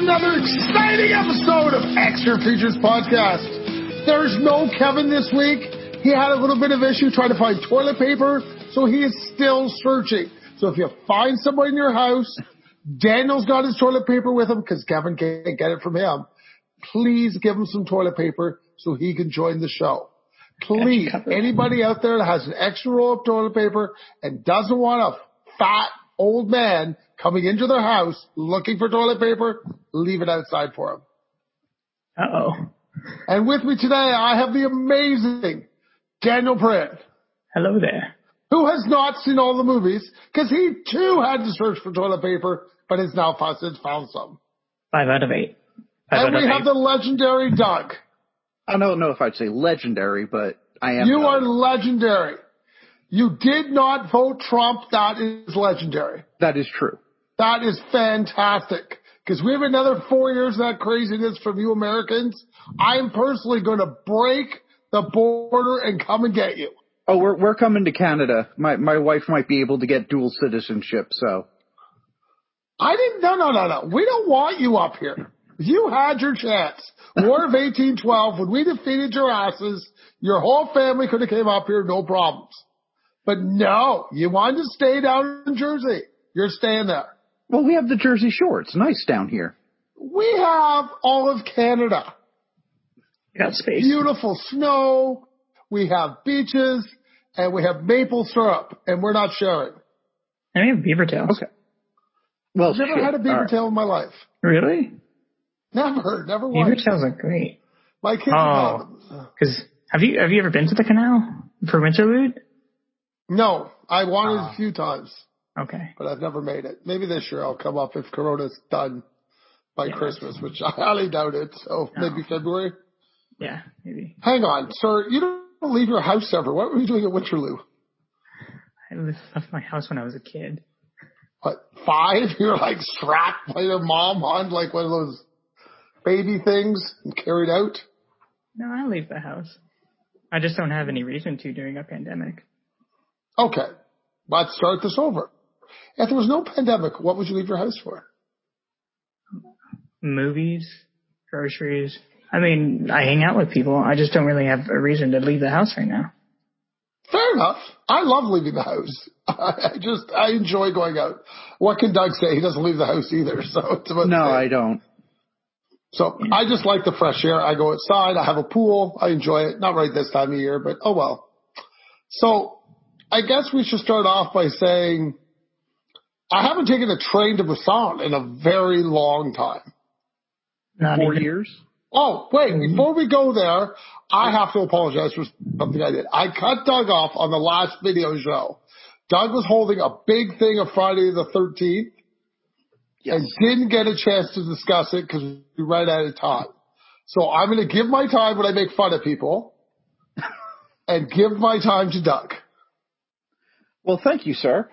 another exciting episode of Extra Features Podcast. There's no Kevin this week. He had a little bit of issue trying to find toilet paper, so he is still searching. So if you find somebody in your house, Daniel's got his toilet paper with him because Kevin can't get it from him. Please give him some toilet paper so he can join the show. Please, anybody out there that has an extra roll of toilet paper and doesn't want a fat old man coming into their house looking for toilet paper, leave it outside for him. Uh-oh. And with me today, I have the amazing Daniel Print. Hello there. Who has not seen all the movies, because he too had to search for toilet paper, but has now found some. 5 out of 8. And we have the legendary Doug. I don't know if I'd say legendary, but I am. You are legendary. You did not vote Trump. That is legendary. That is true. That is fantastic. Because we have another 4 years of that craziness from you Americans. I am personally going to break the border and come and get you. Oh, we're coming to Canada. My wife might be able to get dual citizenship, so. No. We don't want you up here. You had your chance. War of 1812, when we defeated your asses, your whole family could have came up here, no problems. But no, you wanted to stay down in Jersey. You're staying there. Well, we have the Jersey Shore. It's nice down here. We have all of Canada. You got space. Beautiful snow. We have beaches. And we have maple syrup. And we're not sharing. And we have beaver tails. Okay. Well, I've never had a beaver tail in my life. Really? Never once. Beaver tails are great. My kids love them. Because have you ever been to the canal for Winterlude? No, I wanted a few times. Okay. But I've never made it. Maybe this year I'll come up if Corona's done by Christmas, which I highly doubt it. So maybe February. Yeah, maybe. Hang on, sir. You don't leave your house ever. What were you doing at Winterlude? I left my house when I was a kid. What, 5? You're like strapped by your mom on like one of those baby things and carried out? No, I leave the house. I just don't have any reason to during a pandemic. Okay. Let's start this over. If there was no pandemic, what would you leave your house for? Movies, groceries. I mean, I hang out with people. I just don't really have a reason to leave the house right now. Fair enough. I love leaving the house. I enjoy going out. What can Doug say? He doesn't leave the house either. So it's about No, I don't. So I just like the fresh air. I go outside. I have a pool. I enjoy it. Not right this time of year, but oh well. So I guess we should start off by saying I haven't taken a train to Busan in a very long time. Not 4 even. years? Oh, wait, before we go there, I have to apologize for something I did. I cut Doug off on the last video show. Doug was holding a big thing of Friday the 13th and didn't get a chance to discuss it because we ran out of time. So I'm going to give my time when I make fun of people and give my time to Doug. Well, thank you, sir.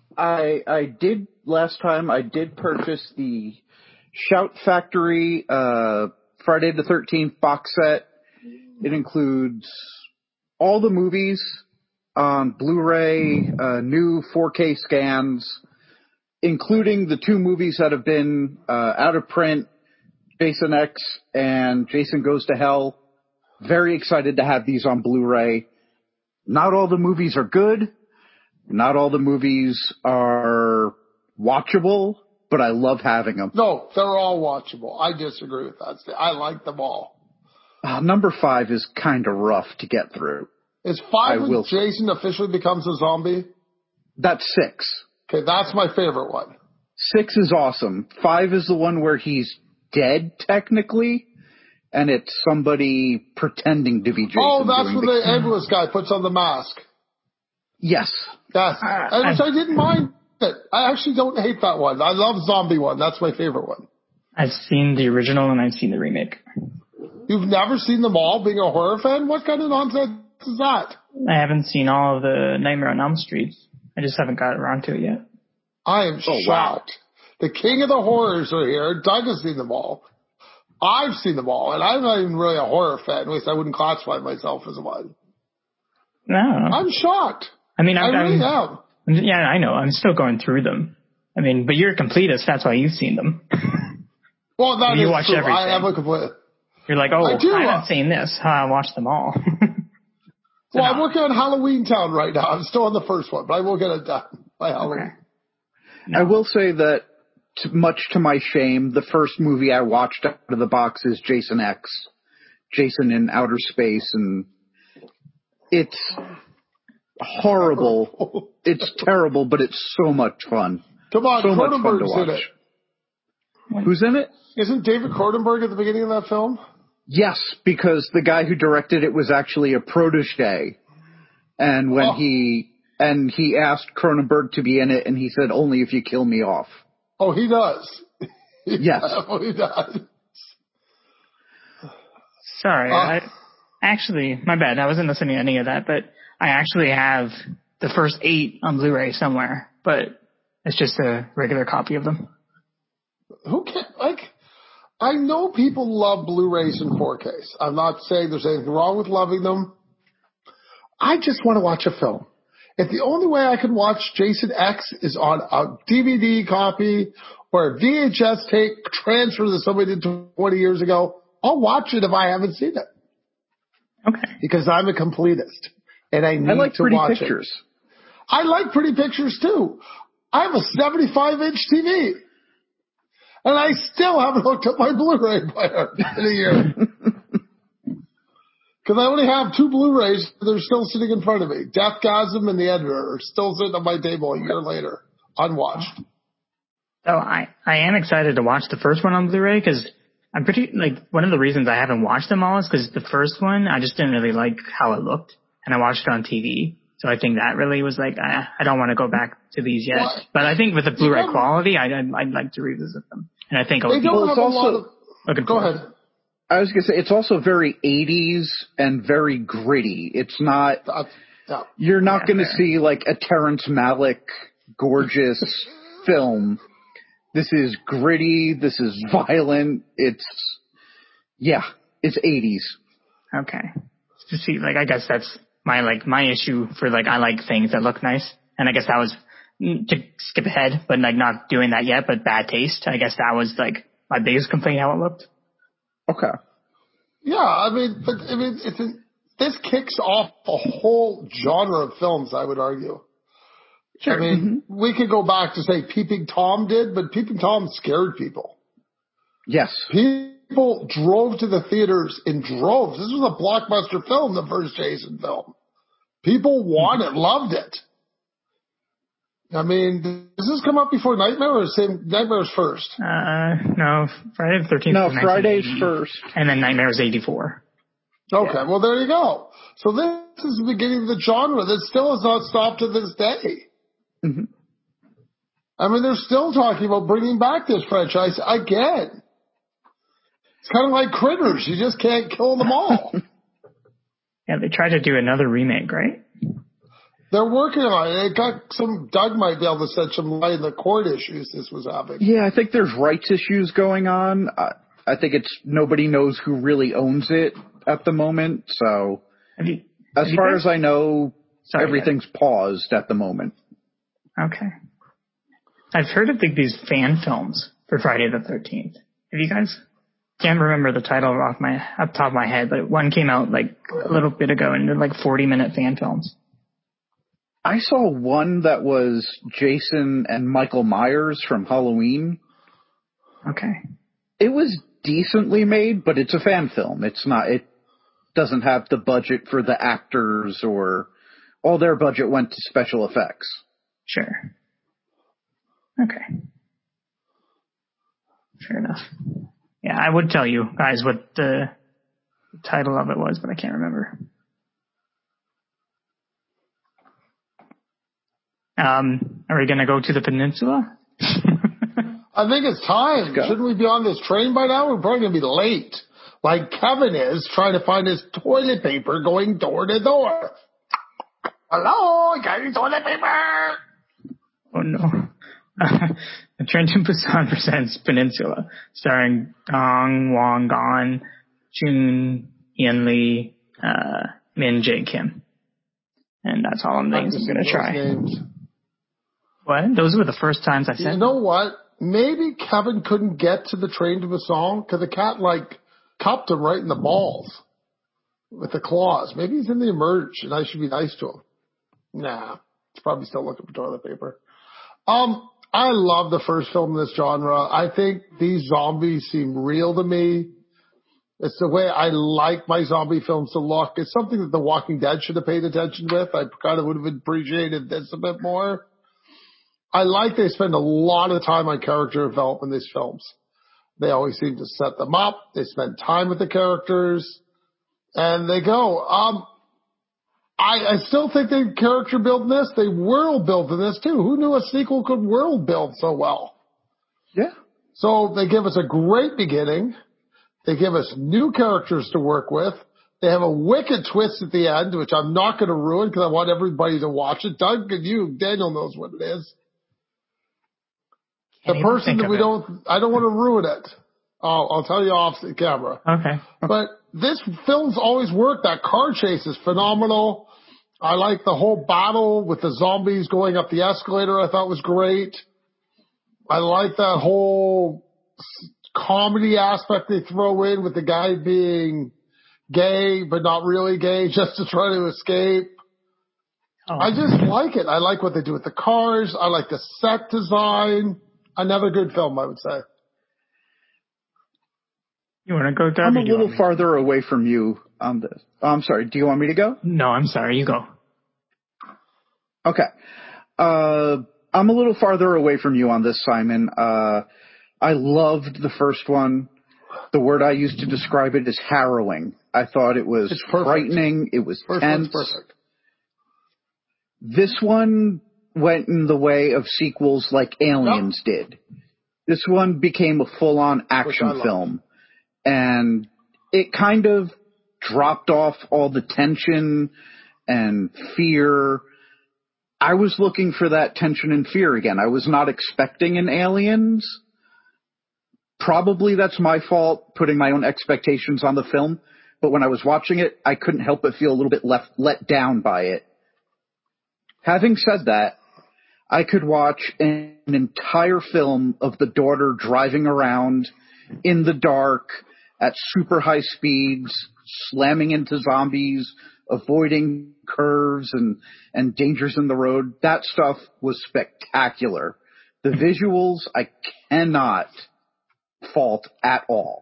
I did last time. I did purchase the Shout Factory Friday the 13th box set. It includes all the movies on Blu-ray, new 4K scans, including the 2 movies that have been out of print, Jason X and Jason Goes to Hell. Very excited to have these on Blu-ray. Not all the movies are good. Not all the movies are watchable, but I love having them. No, they're all watchable. I disagree with that. I like them all. Number 5 is kind of rough to get through. Is 5 when Jason officially becomes a zombie? That's 6. Okay, that's my favorite one. 6 is awesome. 5 is the one where he's dead, technically, and it's somebody pretending to be Jason. Oh, that's when the ambulance guy puts on the mask. Yes. Yes. I didn't mind it. I actually don't hate that one. I love Zombie one. That's my favorite one. I've seen the original and I've seen the remake. You've never seen them all, being a horror fan? What kind of nonsense is that? I haven't seen all of the Nightmare on Elm Street. I just haven't got around to it yet. I am shocked. Wow. The king of the horrors are here. Doug has seen them all. I've seen them all, and I'm not even really a horror fan. At least I wouldn't classify myself as one. No. I'm shocked. I mean, I really am. Yeah, I know. I'm still going through them. I mean, but you're a completist. That's why you've seen them. Well, that you is watch true. everything. I am a complete. You're like, I haven't seen this. I watched them all. Well, I'm working on Halloween Town right now. I'm still on the first one, but I will get it done by Halloween. Okay. No. I will say that, much to my shame, the first movie I watched out of the box is Jason X, Jason in Outer Space, and it's horrible. It's terrible, but it's so much fun. Come on, so much fun to Cronenberg's watch. in it. Who's in it? Isn't David Cronenberg at the beginning of that film? Yes, because the guy who directed it was actually a protege, and when he asked Cronenberg to be in it, and he said, "Only if you kill me off." Oh, he does. Yes. Oh, he does. Sorry, actually, my bad. I wasn't listening to any of that, but I actually have the first 8 on Blu-ray somewhere, but it's just a regular copy of them. Who can I know people love Blu-rays and 4Ks. I'm not saying there's anything wrong with loving them. I just want to watch a film. If the only way I can watch Jason X is on a DVD copy or a VHS tape transfer that somebody did 20 years ago, I'll watch it if I haven't seen it. Okay. Because I'm a completist and I need like to pretty watch pictures. it. I like pretty pictures too. I have a 75-inch TV. And I still haven't hooked up my Blu-ray player in a year. Because I only have 2 Blu-rays. They're still sitting in front of me. Deathgasm and The Editor are still sitting on my table a year later, unwatched. So I am excited to watch the first one on Blu-ray because I'm pretty, one of the reasons I haven't watched them all is because the first one, I just didn't really like how it looked. And I watched it on TV. So I think that really was I don't want to go back to these yet. What? But I think with the Blu-ray quality, I'd like to revisit them. And I think They don't have a lot of... Go ahead. I was going to say, it's also very 80s and very gritty. It's not... You're not going to see, a Terrence Malick gorgeous film. This is gritty. This is violent. It's 80s. Okay. To see, I guess that's my issue for, I like things that look nice. And I guess that was, to skip ahead, but, not doing that yet, but bad taste. I guess that was, my biggest complaint, how it looked. Okay. Yeah, this kicks off a whole genre of films, I would argue. Sure. We could go back to say Peeping Tom did, but Peeping Tom scared people. Yes. People drove to the theaters in droves. This was a blockbuster film, the first Jason film. People loved it. Does this come up before Nightmare or Nightmare's first? No, Friday the 13th. No, Friday's first. And then Nightmare's 84. Okay, well there you go. So this is the beginning of the genre that still has not stopped to this day. Mm-hmm. They're still talking about bringing back this franchise again. It's kind of like Critters. You just can't kill them all. Yeah, they tried to do another remake, right? They're working on it. Doug might be able to shed some light on the court issues this was having. Yeah, I think there's rights issues going on. I think nobody knows who really owns it at the moment. So as far as I know, everything's paused at the moment. Okay. I've heard of these fan films for Friday the 13th. Have you guys? Can't remember the title off the top of my head, but one came out a little bit ago and they're 40-minute fan films. I saw one that was Jason and Michael Myers from Halloween. Okay. It was decently made, but it's a fan film. It doesn't have the budget for the actors or all their budget went to special effects. Sure. Okay. Fair enough. Yeah, I would tell you guys what the title of it was, but I can't remember. Are we going to go to the peninsula? I think it's time. Shouldn't we be on this train by now? We're probably going to be late. Like Kevin is trying to find his toilet paper going door to door. Hello, you got any toilet paper? Oh, no. The Train to Busan presents Peninsula, starring Dong Won-gon, Jun Hyun-lee, Min Jae-kim. And that's all I'm going to try. Names. What? Those were the first times I said. You know what? maybe Kevin couldn't get to the train to Busan because the cat, like, cupped him right in the balls with the claws. Maybe he's in the emerge and I should be nice to him. Nah, he's probably still looking for toilet paper. I love the first film in this genre. I think these zombies seem real to me. It's the way I like my zombie films to look. It's something that The Walking Dead should have paid attention with. I kind of would have appreciated this a bit more. I like they spend a lot of time on character development in these films. They always seem to set them up. They spend time with the characters. And they go. I still think they character build in this. They world build in this too. Who knew a sequel could world build so well? Yeah. So they give us a great beginning. They give us new characters to work with. They have a wicked twist at the end, which I'm not going to ruin because I want everybody to watch it. Doug and you, Daniel knows what it is. The person that I don't want to ruin it. I'll tell you off the camera. Okay. But this film's always worked. That car chase is phenomenal. I like the whole battle with the zombies going up the escalator. I thought was great. I like that whole comedy aspect they throw in with the guy being gay, but not really gay, just to try to escape. Oh. I just like it. I like what they do with the cars. I like the set design. Another good film, I would say. You want to go, Doug? I'm a little farther away from you on this. Oh, I'm sorry. Do you want me to go? No, I'm sorry. You go. Okay. I'm a little farther away from you on this, Simon. I loved the first one. The word I used to describe it is harrowing. I thought it was frightening. It was tense. Perfect. This one went in the way of sequels like Aliens did. This one became a full-on action film. And it kind of dropped off all the tension and fear. I was looking for that tension and fear again. I was not expecting an Aliens. Probably that's my fault, putting my own expectations on the film. But when I was watching it, I couldn't help but feel a little bit let down by it. Having said that, I could watch an entire film of the daughter driving around in the dark at super high speeds, slamming into zombies, avoiding curves and dangers in the road. That stuff was spectacular. The visuals, I cannot fault at all.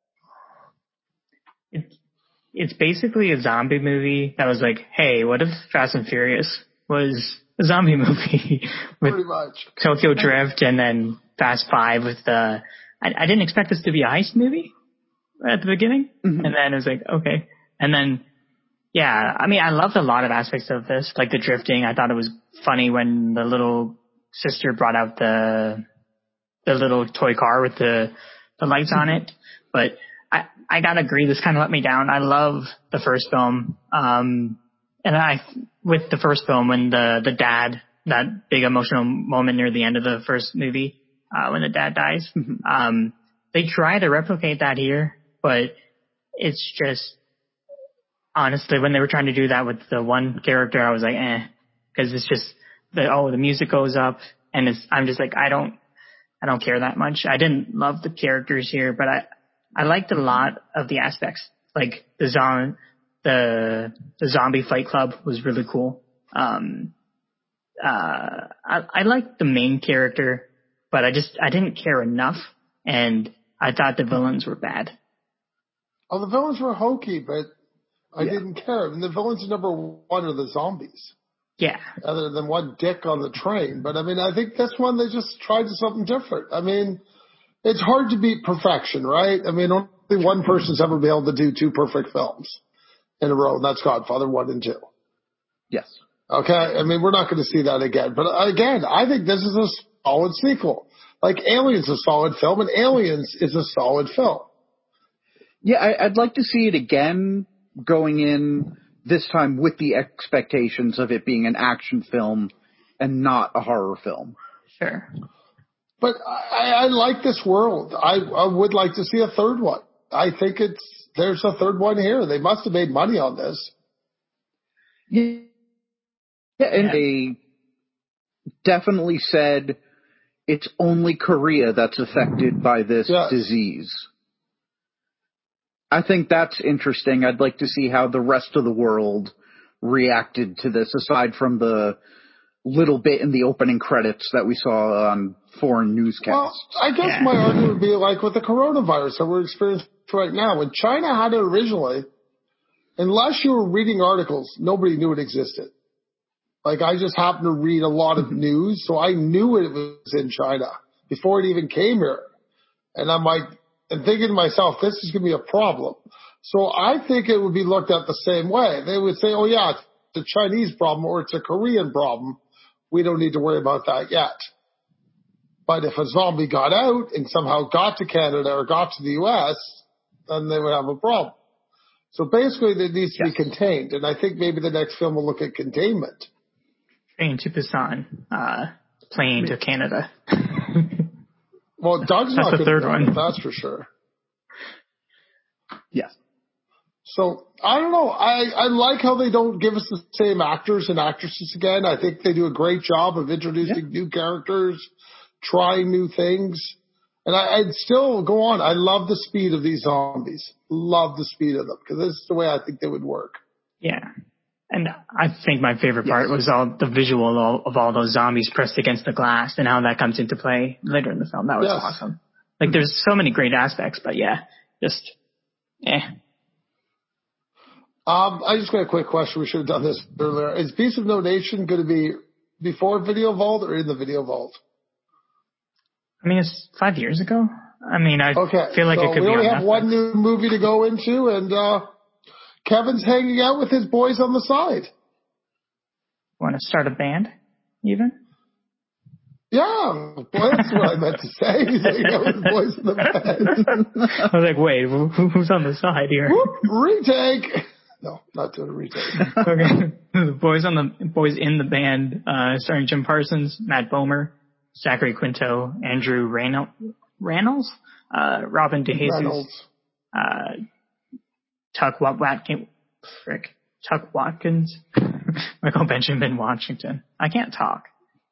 It's basically a zombie movie that was like, hey, what if Fast and Furious was a zombie movie with pretty much Tokyo Drift and then Fast 5 with the... I didn't expect this to be a heist movie at the beginning. Mm-hmm. And then it was like, okay. And then, yeah, I mean, I loved a lot of aspects of this, like the drifting. I thought it was funny when the little sister brought out the little toy car with the lights on it. But I gotta agree, this kind of let me down. I love the first film. With the first film, when the dad, that big emotional moment near the end of the first movie, when the dad dies, they try to replicate that here, but it's just, honestly, when they were trying to do that with the one character, I was like, because it's just the music goes up, and I'm just like, I don't care that much. I didn't love the characters here, but I liked a lot of the aspects, like the zombie fight club was really cool. I liked the main character, but I didn't care enough, and I thought the villains were bad. Oh, the villains were hokey, but I didn't care. I mean, the villains number one are the zombies. Yeah. Other than one dick on the train. But I mean, I think this one, they just tried something different. I mean, it's hard to beat perfection, right? I mean, only one person's ever been able to do two perfect films in a row, and that's Godfather 1 and 2. Yes. Okay? I mean, we're not going to see that again. But again, I think this is a solid sequel. Like Aliens is a solid film, and Aliens is a solid film. Yeah, I'd like to see it again, going in this time with the expectations of it being an action film and not a horror film. Sure. But I like this world. I would like to see a third one. I think there's a third one here. They must have made money on this. Yeah, and they definitely said, it's only Korea that's affected by this Yes. disease. I think that's interesting. I'd like to see how the rest of the world reacted to this, aside from the little bit in the opening credits that we saw on foreign newscasts. Well, I guess my argument would be like with the coronavirus that we're experiencing right now. When China had it originally, unless you were reading articles, nobody knew it existed. Like, I just happened to read a lot of news, so I knew it was in China before it even came here. And I'm like, and thinking to myself, this is going to be a problem. So I think it would be looked at the same way. They would say, oh yeah, it's a Chinese problem or it's a Korean problem. We don't need to worry about that yet. But if a zombie got out and somehow got to Canada or got to the U.S., then they would have a problem. So basically, it needs to be contained. And I think maybe the next film will look at containment. Train to Busan, plane to Canada. Well, Doug's not the going third to one. that's for sure. Yes. So, I don't know. I like how they don't give us the same actors and actresses again. I think they do a great job of introducing new characters, trying new things. And I'd still go on. I love the speed of these zombies. Love the speed of them, because this is the way I think they would work. Yeah. And I think my favorite part was all the visual of all those zombies pressed against the glass and how that comes into play later in the film. That was awesome. Like, there's so many great aspects, but I just got a quick question. We should have done this earlier. Is Beast of No Nation going to be before Video Vault or in the Video Vault? I mean, it's 5 years ago. I mean, I feel like it could be on Netflix. We only have one new movie to go into, and Kevin's hanging out with his boys on the side. Want to start a band, even? Yeah, that's what I meant to say. He's hanging out with his boys in the band. I was like, wait, who's on the side here? Whoop, retake. No, not doing a retake. Okay, the boys in the band, starring Jim Parsons, Matt Bomer, Zachary Quinto, Andrew Rannells, Robin DeJesus, Tuck Watkins, Michael Benjamin Washington. I can't talk.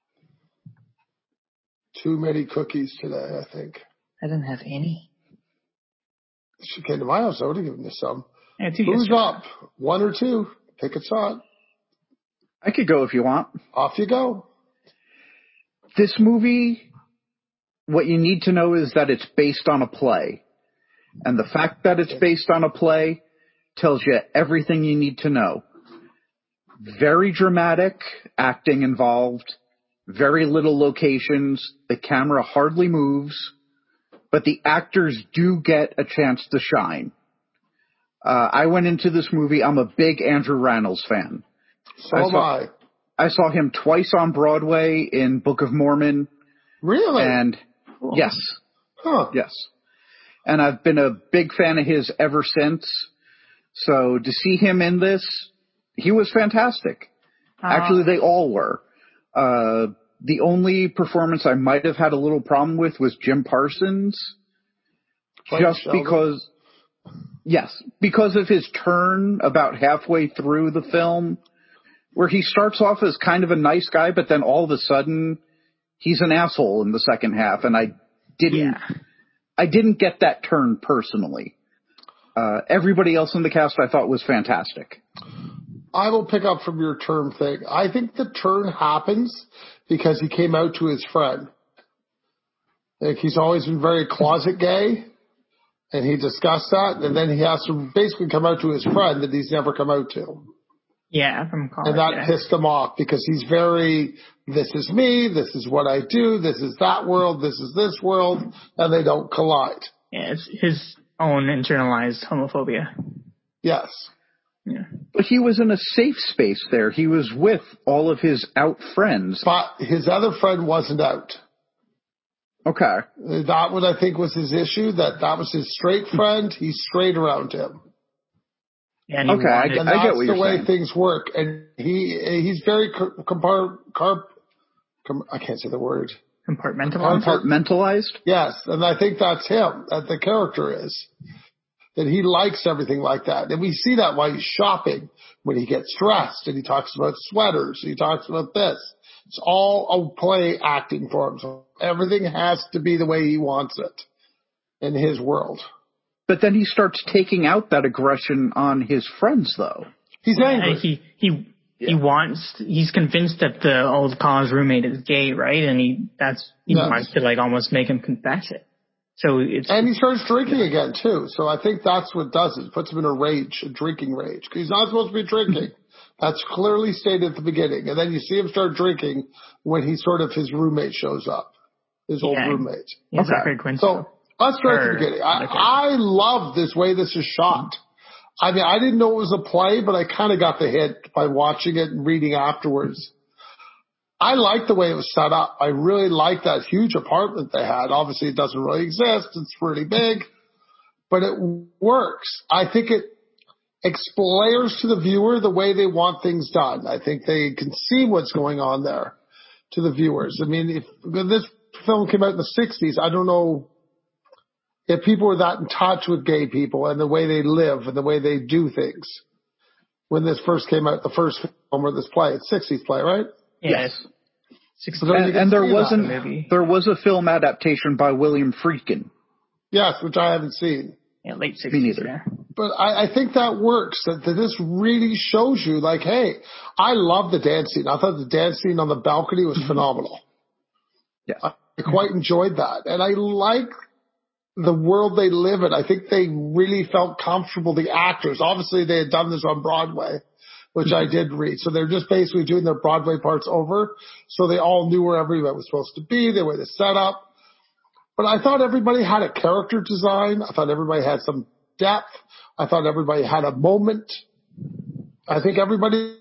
Too many cookies today, I think. I didn't have any. She came to my house. I would have given you some. Who's up? One or two? Pick a shot. I could go if you want. Off you go. This movie, what you need to know is that it's based on a play. And the fact that it's based on a play tells you everything you need to know. Very dramatic acting involved. Very little locations. The camera hardly moves. But the actors do get a chance to shine. I went into this movie. I'm a big Andrew Rannells fan. So am I. I saw him twice on Broadway in Book of Mormon. Really? And yes. Huh. Yes. And I've been a big fan of his ever since. So to see him in this, he was fantastic. Actually, they all were. The only performance I might have had a little problem with was Jim Parsons. Just because, because of his turn about halfway through the film, where he starts off as kind of a nice guy, but then all of a sudden he's an asshole in the second half, and I didn't get that turn personally. Everybody else in the cast I thought was fantastic. I will pick up from your term thing. I think the turn happens because he came out to his friend. Like, he's always been very closet gay, and he discussed that, and then he has to basically come out to his friend that he's never come out to. Yeah, from college. And that pissed him off because he's very, this is me, this is what I do, this is that world, this is this world, and they don't collide. Yeah, it's his own internalized homophobia. Yes. Yeah. But he was in a safe space there. He was with all of his out friends. But his other friend wasn't out. Okay. That what I think was his issue, that was his straight friend. He's straight around him. Yeah, and I get what you're saying. That's the way things work. And he's very I can't say the word. Compartmentalized? Yes, and I think that's him, that the character is. That he likes everything like that. And we see that while he's shopping, when he gets dressed, and he talks about sweaters, he talks about this. It's all a play acting for him. So Everything has to be the way he wants it in his world. But then he starts taking out that aggression on his friends, though. He's angry. He's convinced that the old college roommate is gay, right? And he wants to like almost make him confess it. And he starts drinking again too. So I think that's what does it. It puts him in a drinking rage. Because he's not supposed to be drinking. That's clearly stated at the beginning. And then you see him start drinking when his roommate shows up. His old roommate. Yeah, Zachary Quinto. So let's start at the beginning. I love this way this is shot. I mean, I didn't know it was a play, but I kind of got the hint by watching it and reading afterwards. I like the way it was set up. I really like that huge apartment they had. Obviously, it doesn't really exist. It's pretty big, but it works. I think it explains to the viewer the way they want things done. I think they can see what's going on there to the viewers. I mean, if this film came out in the 60s, I don't know if people were that in touch with gay people and the way they live and the way they do things. When this first came out, the first film or this play, it's 60s play, right? Yes. And there was a film adaptation by William Friedkin. Yes, which I haven't seen. Yeah, late 60s. Me neither. Yeah. But I think that works, that this really shows you, like, hey, I love the dance scene. I thought the dance scene on the balcony was phenomenal. Yeah. I quite enjoyed that. And I like the world they live in. I think they really felt comfortable, the actors. Obviously, they had done this on Broadway, which I did read. So they're just basically doing their Broadway parts over. So they all knew where everybody was supposed to be. They were the setup. But I thought everybody had a character design. I thought everybody had some depth. I thought everybody had a moment. I think everybody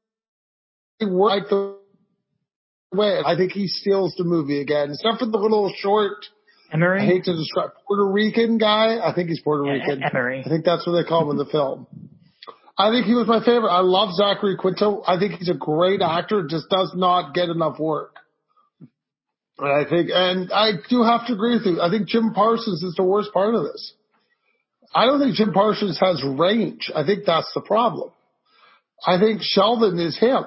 worked the way. I think he steals the movie again. Except for the little short, Emery? I hate to describe, Puerto Rican guy. I think he's Puerto Rican. Emery. I think that's what they call him in the film. I think he was my favorite. I love Zachary Quinto. I think he's a great actor, just does not get enough work. And I do have to agree with you. I think Jim Parsons is the worst part of this. I don't think Jim Parsons has range. I think that's the problem. I think Sheldon is him.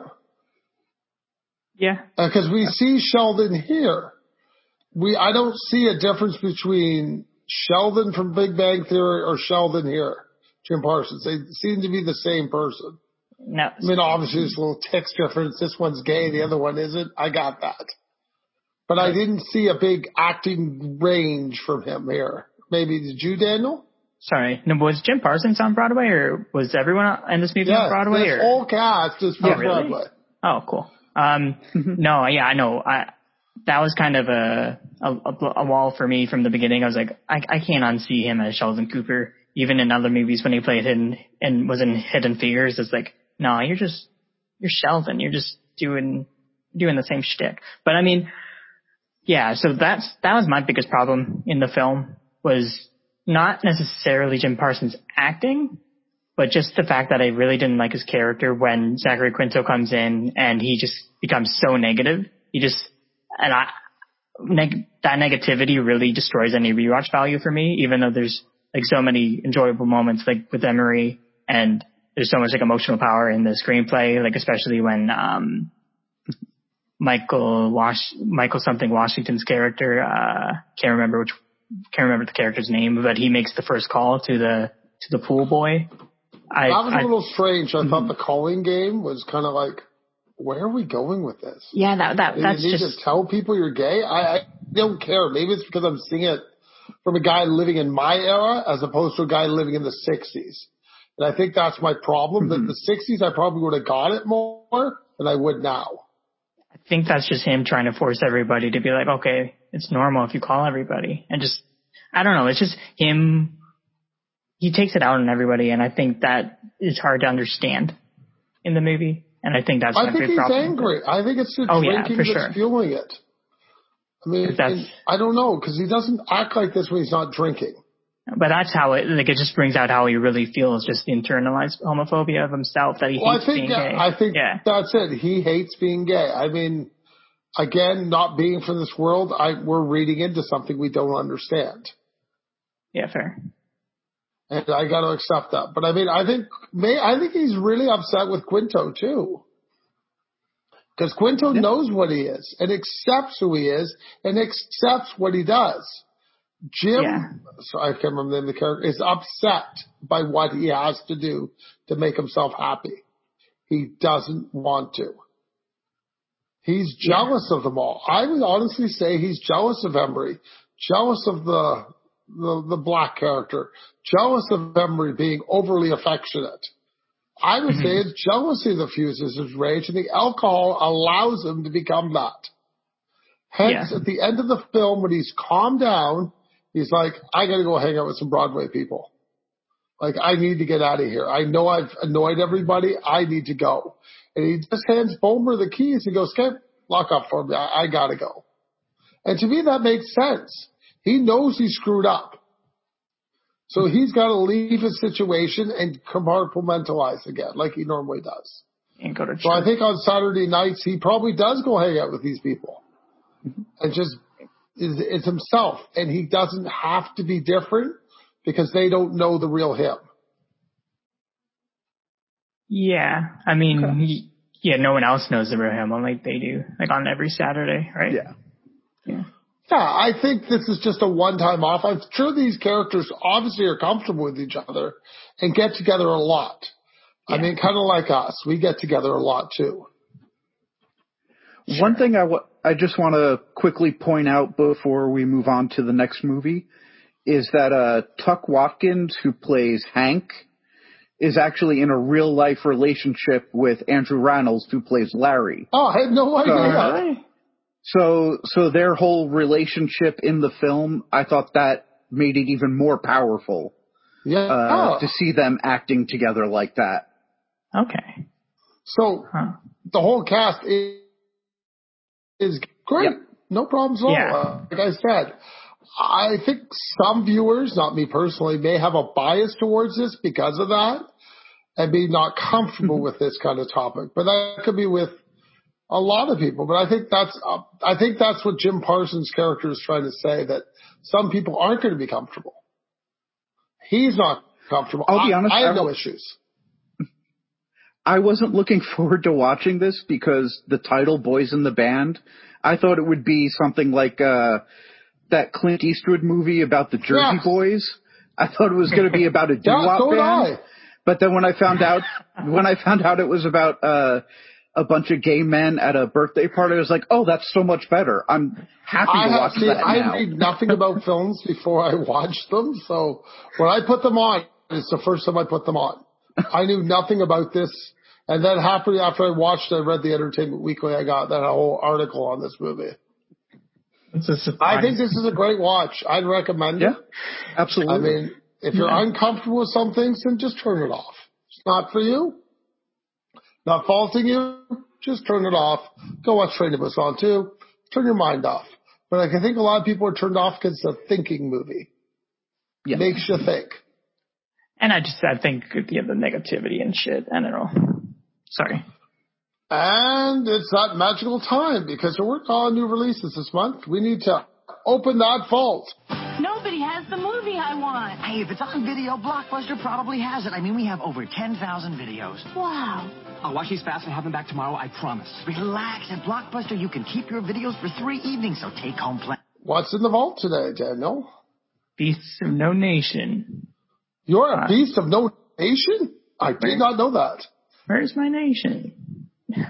Yeah. Because we see Sheldon here. I don't see a difference between Sheldon from Big Bang Theory or Sheldon here. Jim Parsons. They seem to be the same person. No. I mean, obviously there's a little text difference. This one's gay, the other one isn't. I got that. But I didn't see a big acting range from him here. Maybe did you, Daniel? Sorry. No, was Jim Parsons on Broadway, or was everyone in this movie on Broadway? Yes, this whole cast is from Broadway. Oh, cool. No, yeah, I know. That was kind of a wall for me from the beginning. I was like, I can't unsee him as Sheldon Cooper. Even in other movies when he played was in Hidden Figures, it's like, no, you're Sheldon. You're just doing the same shtick. But I mean, yeah, so that was my biggest problem in the film, was not necessarily Jim Parsons' acting, but just the fact that I really didn't like his character when Zachary Quinto comes in and he just becomes so negative. That negativity really destroys any rewatch value for me, even though there's like so many enjoyable moments like with Emery, and there's so much like emotional power in the screenplay, like especially when Michael something Washington's character, can't remember the character's name, but he makes the first call to the pool boy. That was a little strange. I thought the calling game was kind of like, where are we going with this? Yeah, that's you need just to tell people you're gay. I don't care. Maybe it's because I'm seeing it from a guy living in my era as opposed to a guy living in the 60s. And I think that's my problem. That the 60s, I probably would have got it more than I would now. I think that's just him trying to force everybody to be like, okay, it's normal if you call everybody. And just, I don't know, it's just him. He takes it out on everybody, and I think that is hard to understand in the movie. And I think that's my big problem. I think he's angry. I think it's the drinking that's fueling it. I mean, I don't know, because he doesn't act like this when he's not drinking. But that's how it just brings out how he really feels, just the internalized homophobia of himself, that he hates being gay. I think that's it. He hates being gay. I mean, again, not being from this world, we're reading into something we don't understand. Yeah, fair. And I got to accept that. But I mean, I think he's really upset with Quinto too. Because Quinto knows what he is and accepts who he is and accepts what he does. Jim, so I can't remember the name of the character, is upset by what he has to do to make himself happy. He doesn't want to. He's jealous of them all. I would honestly say he's jealous of Emery, jealous of the black character, jealous of Emery being overly affectionate. I would say it's jealousy that fuses his rage, and the alcohol allows him to become that. Hence, at the end of the film, when he's calmed down, he's like, I got to go hang out with some Broadway people. Like, I need to get out of here. I know I've annoyed everybody. I need to go. And he just hands Bomer the keys and goes, "Skip, lock up for me. I got to go." And to me, that makes sense. He knows he screwed up. So he's got to leave his situation and compartmentalize again, like he normally does. And go to church. So I think on Saturday nights, he probably does go hang out with these people. And just is himself. And he doesn't have to be different because they don't know the real him. Yeah. I mean, no one else knows the real him, like they do, like on every Saturday, right? Yeah. Yeah, I think this is just a one-time off. I'm sure these characters obviously are comfortable with each other and get together a lot. Yeah. I mean, kind of like us. We get together a lot, too. Sure. One thing I just want to quickly point out before we move on to the next movie is that Tuck Watkins, who plays Hank, is actually in a real-life relationship with Andrew Rannells, who plays Larry. Oh, I had no idea. So their whole relationship in the film, I thought that made it even more powerful. Yeah. To see them acting together like that. Okay. So the whole cast is great. Yep. No problems at all. Yeah. Like I said, I think some viewers, not me personally, may have a bias towards this because of that and be not comfortable with this kind of topic. But that could be with a lot of people, but I think that's what Jim Parsons' character is trying to say, that some people aren't going to be comfortable. He's not comfortable. I'll be honest, I have no issues. I wasn't looking forward to watching this because the title, Boys in the Band, I thought it would be something like that Clint Eastwood movie about the Jersey Boys. I thought it was going to be about a doo-wop band. But then when I found out it was about a bunch of gay men at a birthday party, I was like, oh, that's so much better. I'm happy to watch that now. I read nothing about films before I watch them, so when I put them on, it's the first time I put them on. I knew nothing about this, and then happily after I watched it, I read the Entertainment Weekly, I got that whole article on this movie. I think this is a great watch. I'd recommend it. Absolutely. I mean, if you're uncomfortable with some things, then just turn it off. It's not for you. Not faulting you, just turn it off. Go watch Train to Busan too. Turn your mind off. But I think a lot of people are turned off because it's a thinking movie. Yes. Makes you think. And I think the negativity and shit. I don't know. Sorry. And it's that magical time because we're working on new releases this month. We need to open that vault. Nobody has the movie I want. Hey, if it's on video, Blockbuster probably has it. I mean, we have over 10,000 videos. Wow. I'll watch these fast and have them back tomorrow, I promise. Relax. At Blockbuster, you can keep your videos for 3 evenings, so take home plenty. What's in the vault today, Daniel? Beasts of No Nation. You're a beast of no nation? I did not know that. Where's my nation?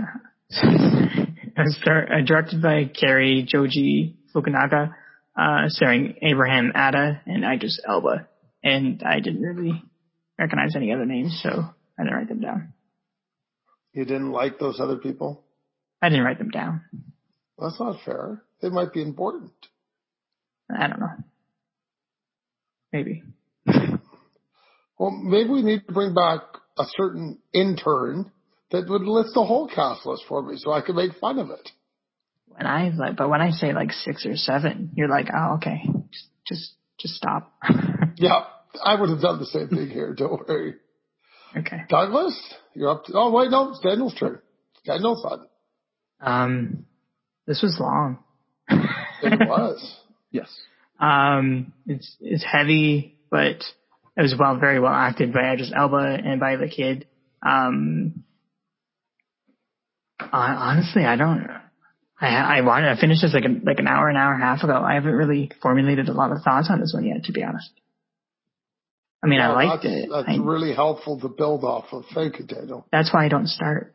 Directed by Cary Joji Fukunaga. Starring Abraham Atta and Idris Elba. And I didn't really recognize any other names, so I didn't write them down. You didn't like those other people? I didn't write them down. That's not fair. They might be important. I don't know. Maybe. Well, maybe we need to bring back a certain intern that would list the whole cast list for me so I could make fun of it. When I say like 6 or 7, you're like, oh, okay, just stop. Yeah, I would have done the same thing here. Don't worry. Okay. Douglas, you're up to. Oh wait, no, it's Daniel's turn. Daniel's on. This was long. It was. Yes. It's heavy, but it was very well acted by Idris Elba and by the kid. Honestly, I don't. I finished this like an hour and a half ago. I haven't really formulated a lot of thoughts on this one yet, to be honest. I mean, I liked it. That's really helpful to build off of. Thank you, Daniel. That's why I don't start.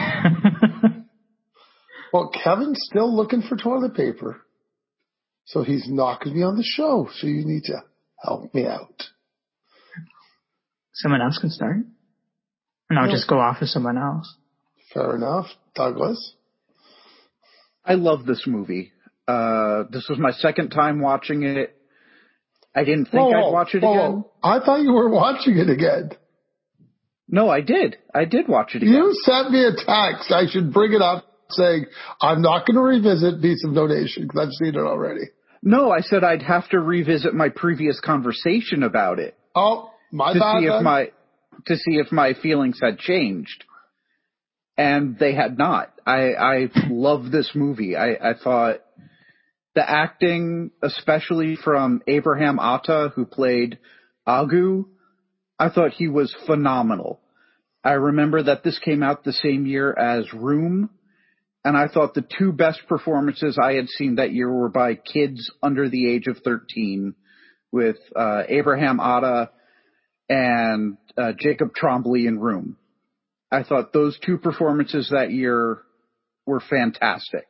Well, Kevin's still looking for toilet paper. So he's not going to be on the show. So you need to help me out. Someone else can start. And I'll just go off with someone else. Fair enough. Douglas? I love this movie. This was my second time watching it. I didn't think I'd watch it again. I thought you were watching it again. No, I did. I did watch it again. You sent me a text. I should bring it up saying, I'm not going to revisit Beast of No Nation because I've seen it already. No, I said I'd have to revisit my previous conversation about it. Oh, my bad. To see if my feelings had changed. And they had not. I love this movie. I thought the acting, especially from Abraham Atta, who played Agu, I thought he was phenomenal. I remember that this came out the same year as Room, and I thought the two best performances I had seen that year were by kids under the age of 13, with Abraham Atta and Jacob Tremblay in Room. I thought those two performances that year were fantastic.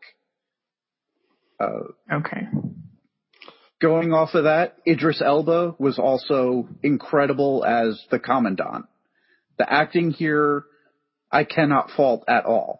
Okay. Going off of that, Idris Elba was also incredible as the Commandant. The acting here, I cannot fault at all.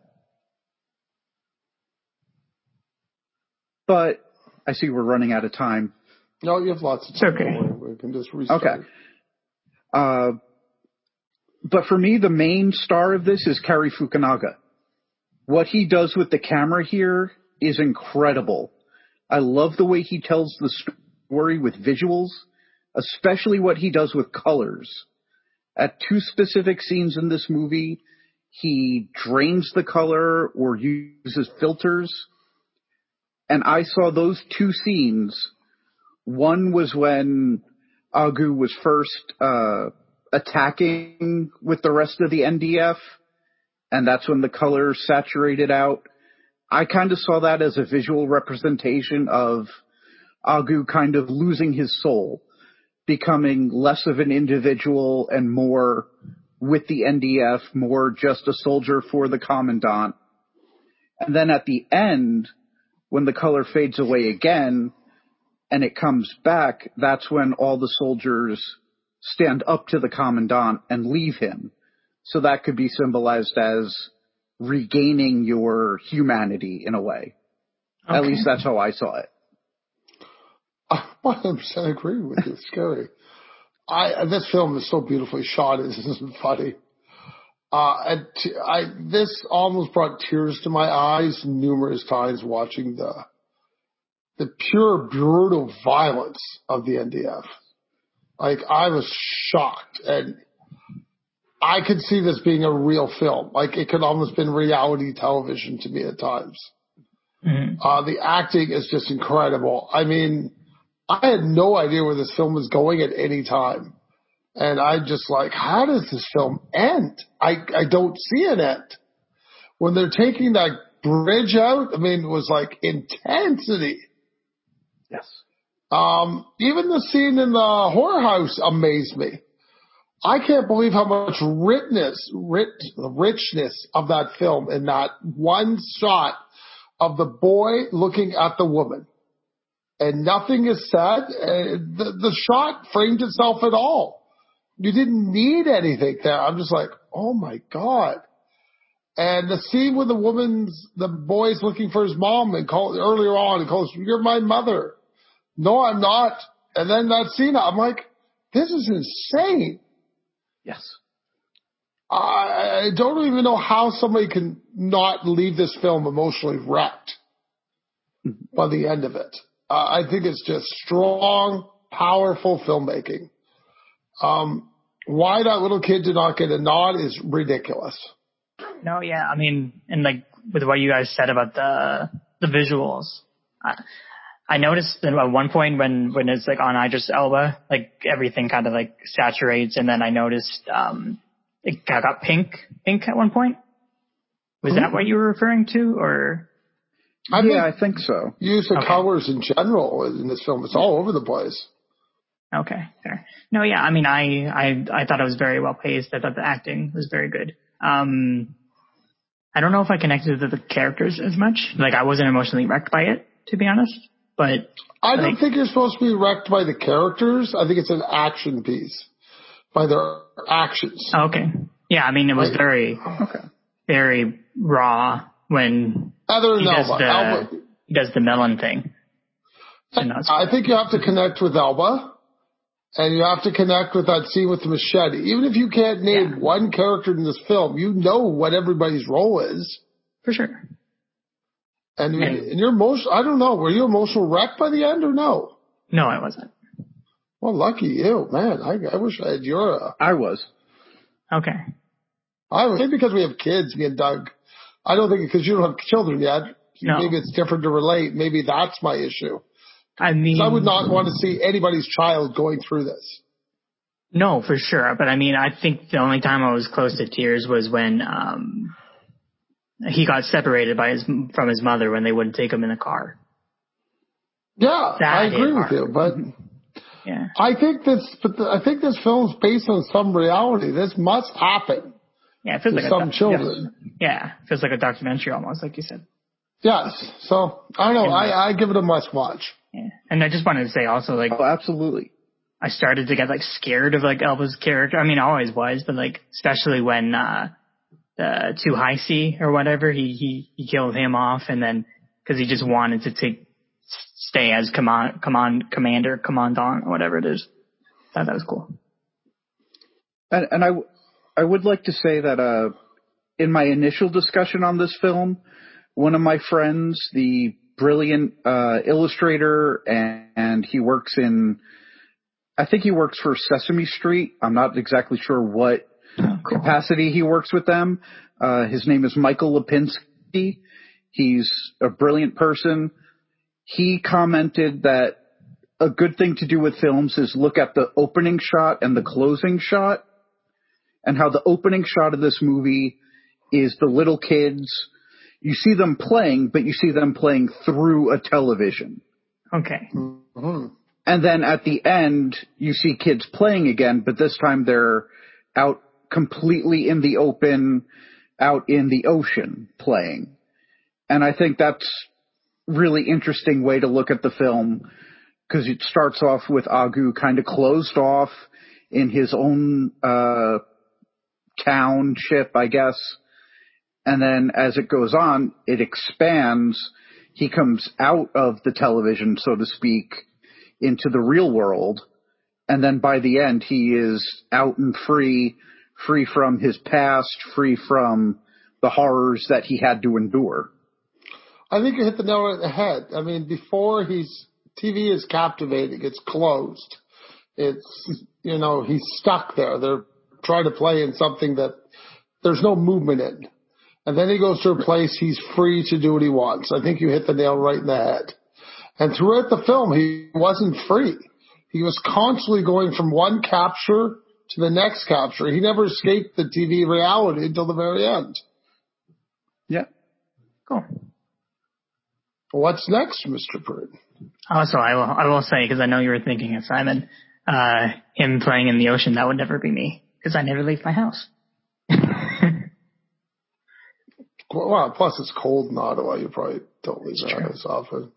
But I see we're running out of time. No, you have lots of time. It's okay. We can just restart. Okay. But for me, the main star of this is Cary Fukunaga. What he does with the camera here is incredible. I love the way he tells the story with visuals, especially what he does with colors. At two specific scenes in this movie, he drains the color or uses filters. And I saw those two scenes. One was when Agu was first attacking with the rest of the NDF, and that's when the color saturated out. I kind of saw that as a visual representation of Agu kind of losing his soul, becoming less of an individual and more with the NDF, more just a soldier for the Commandant. And then at the end, when the color fades away again and it comes back, that's when all the soldiers stand up to the Commandant and leave him. So that could be symbolized as regaining your humanity in a way. Okay. At least that's how I saw it. I 100% agree with you. It's scary. This film is so beautifully shot. It isn't funny. This almost brought tears to my eyes numerous times watching the pure brutal violence of the NDF. Like, I was shocked, and I could see this being a real film. Like, it could almost been reality television to me at times. Mm-hmm. The acting is just incredible. I mean, I had no idea where this film was going at any time. And I just like, how does this film end? I don't see an end. When they're taking that bridge out, I mean, it was like intensity. Yes. Even the scene in the whorehouse amazed me. I can't believe how much richness of that film in that one shot of the boy looking at the woman. And nothing is said. The shot framed itself at all. You didn't need anything there. I'm just like, oh my God. And the scene with the boy's looking for his mom and earlier on, and calls, you're my mother. No, I'm not. And then that scene, I'm like, this is insane. Yes. I don't even know how somebody can not leave this film emotionally wrecked by the end of it. I think it's just strong, powerful filmmaking. Why that little kid did not get a nod is ridiculous. No, yeah, I mean, and like with what you guys said about the visuals, I noticed that at one point when it's like on Idris Elba, like everything kind of like saturates, and then I noticed it got pink at one point. Was that what you were referring to, or? I think so. Use of colors in general in this film. It's all over the place. Okay, fair. No, yeah, I mean, I thought it was very well paced. I thought the acting was very good. I don't know if I connected to the characters as much. Like, I wasn't emotionally wrecked by it, to be honest. But I don't think you're supposed to be wrecked by the characters. I think it's an action piece by their actions. Okay. Yeah, I mean, it was very raw when he does the melon thing. So no, I think you have to connect with Elba. And you have to connect with that scene with the machete. Even if you can't name one character in this film, you know what everybody's role is. For sure. And you're I don't know, were you emotional wrecked by the end or no? No, I wasn't. Well, lucky you, man. I wish I had your... I was. Okay. I was. Maybe because we have kids, me and Doug. I don't think because you don't have children yet. No. Maybe it's different to relate. Maybe that's my issue. I mean, I would not want to see anybody's child going through this. No, for sure. But I mean, I think the only time I was close to tears was when he got separated from his mother when they wouldn't take him in the car. Yeah, I agree with you, but yeah, I think this film's based on some reality. This must happen. Yeah, it feels like some children. Yes. Yeah, it feels like a documentary almost, like you said. Yes. So I don't know. I give it a must watch. Yeah. And I just wanted to say also, like, absolutely. I started to get like scared of like Elba's character. I mean, I always was, but like especially when the Too High C or whatever, he killed him off, and then because he just wanted to stay as commandant, or whatever it is. Thought that was cool. And I would like to say that in my initial discussion on this film, one of my friends, the brilliant illustrator, and he works I think he works for Sesame Street. I'm not exactly sure what capacity he works with them. His name is Michael Lipinski. He's a brilliant person. He commented that a good thing to do with films is look at the opening shot and the closing shot, and how the opening shot of this movie is the little kids. You see them playing, but you see them playing through a television. Okay. Mm-hmm. And then at the end, you see kids playing again, but this time they're out completely in the open, out in the ocean playing. And I think that's really interesting way to look at the film, because it starts off with Agu kind of closed off in his own township, I guess. And then as it goes on, it expands. He comes out of the television, so to speak, into the real world. And then by the end, he is out and free from his past, free from the horrors that he had to endure. I think you hit the nail right on the head. I mean, before TV is captivating. It's closed. It's, he's stuck there. They're trying to play in something that there's no movement in. And then he goes to a place he's free to do what he wants. I think you hit the nail right in the head. And throughout the film, he wasn't free. He was constantly going from one capture to the next capture. He never escaped the TV reality until the very end. Yeah. Cool. What's next, Mr. Prude? Also, I will say, because I know you were thinking of Simon, him playing in the ocean, that would never be me, because I never leave my house. Well, plus it's cold in Ottawa. You probably don't leave your house often.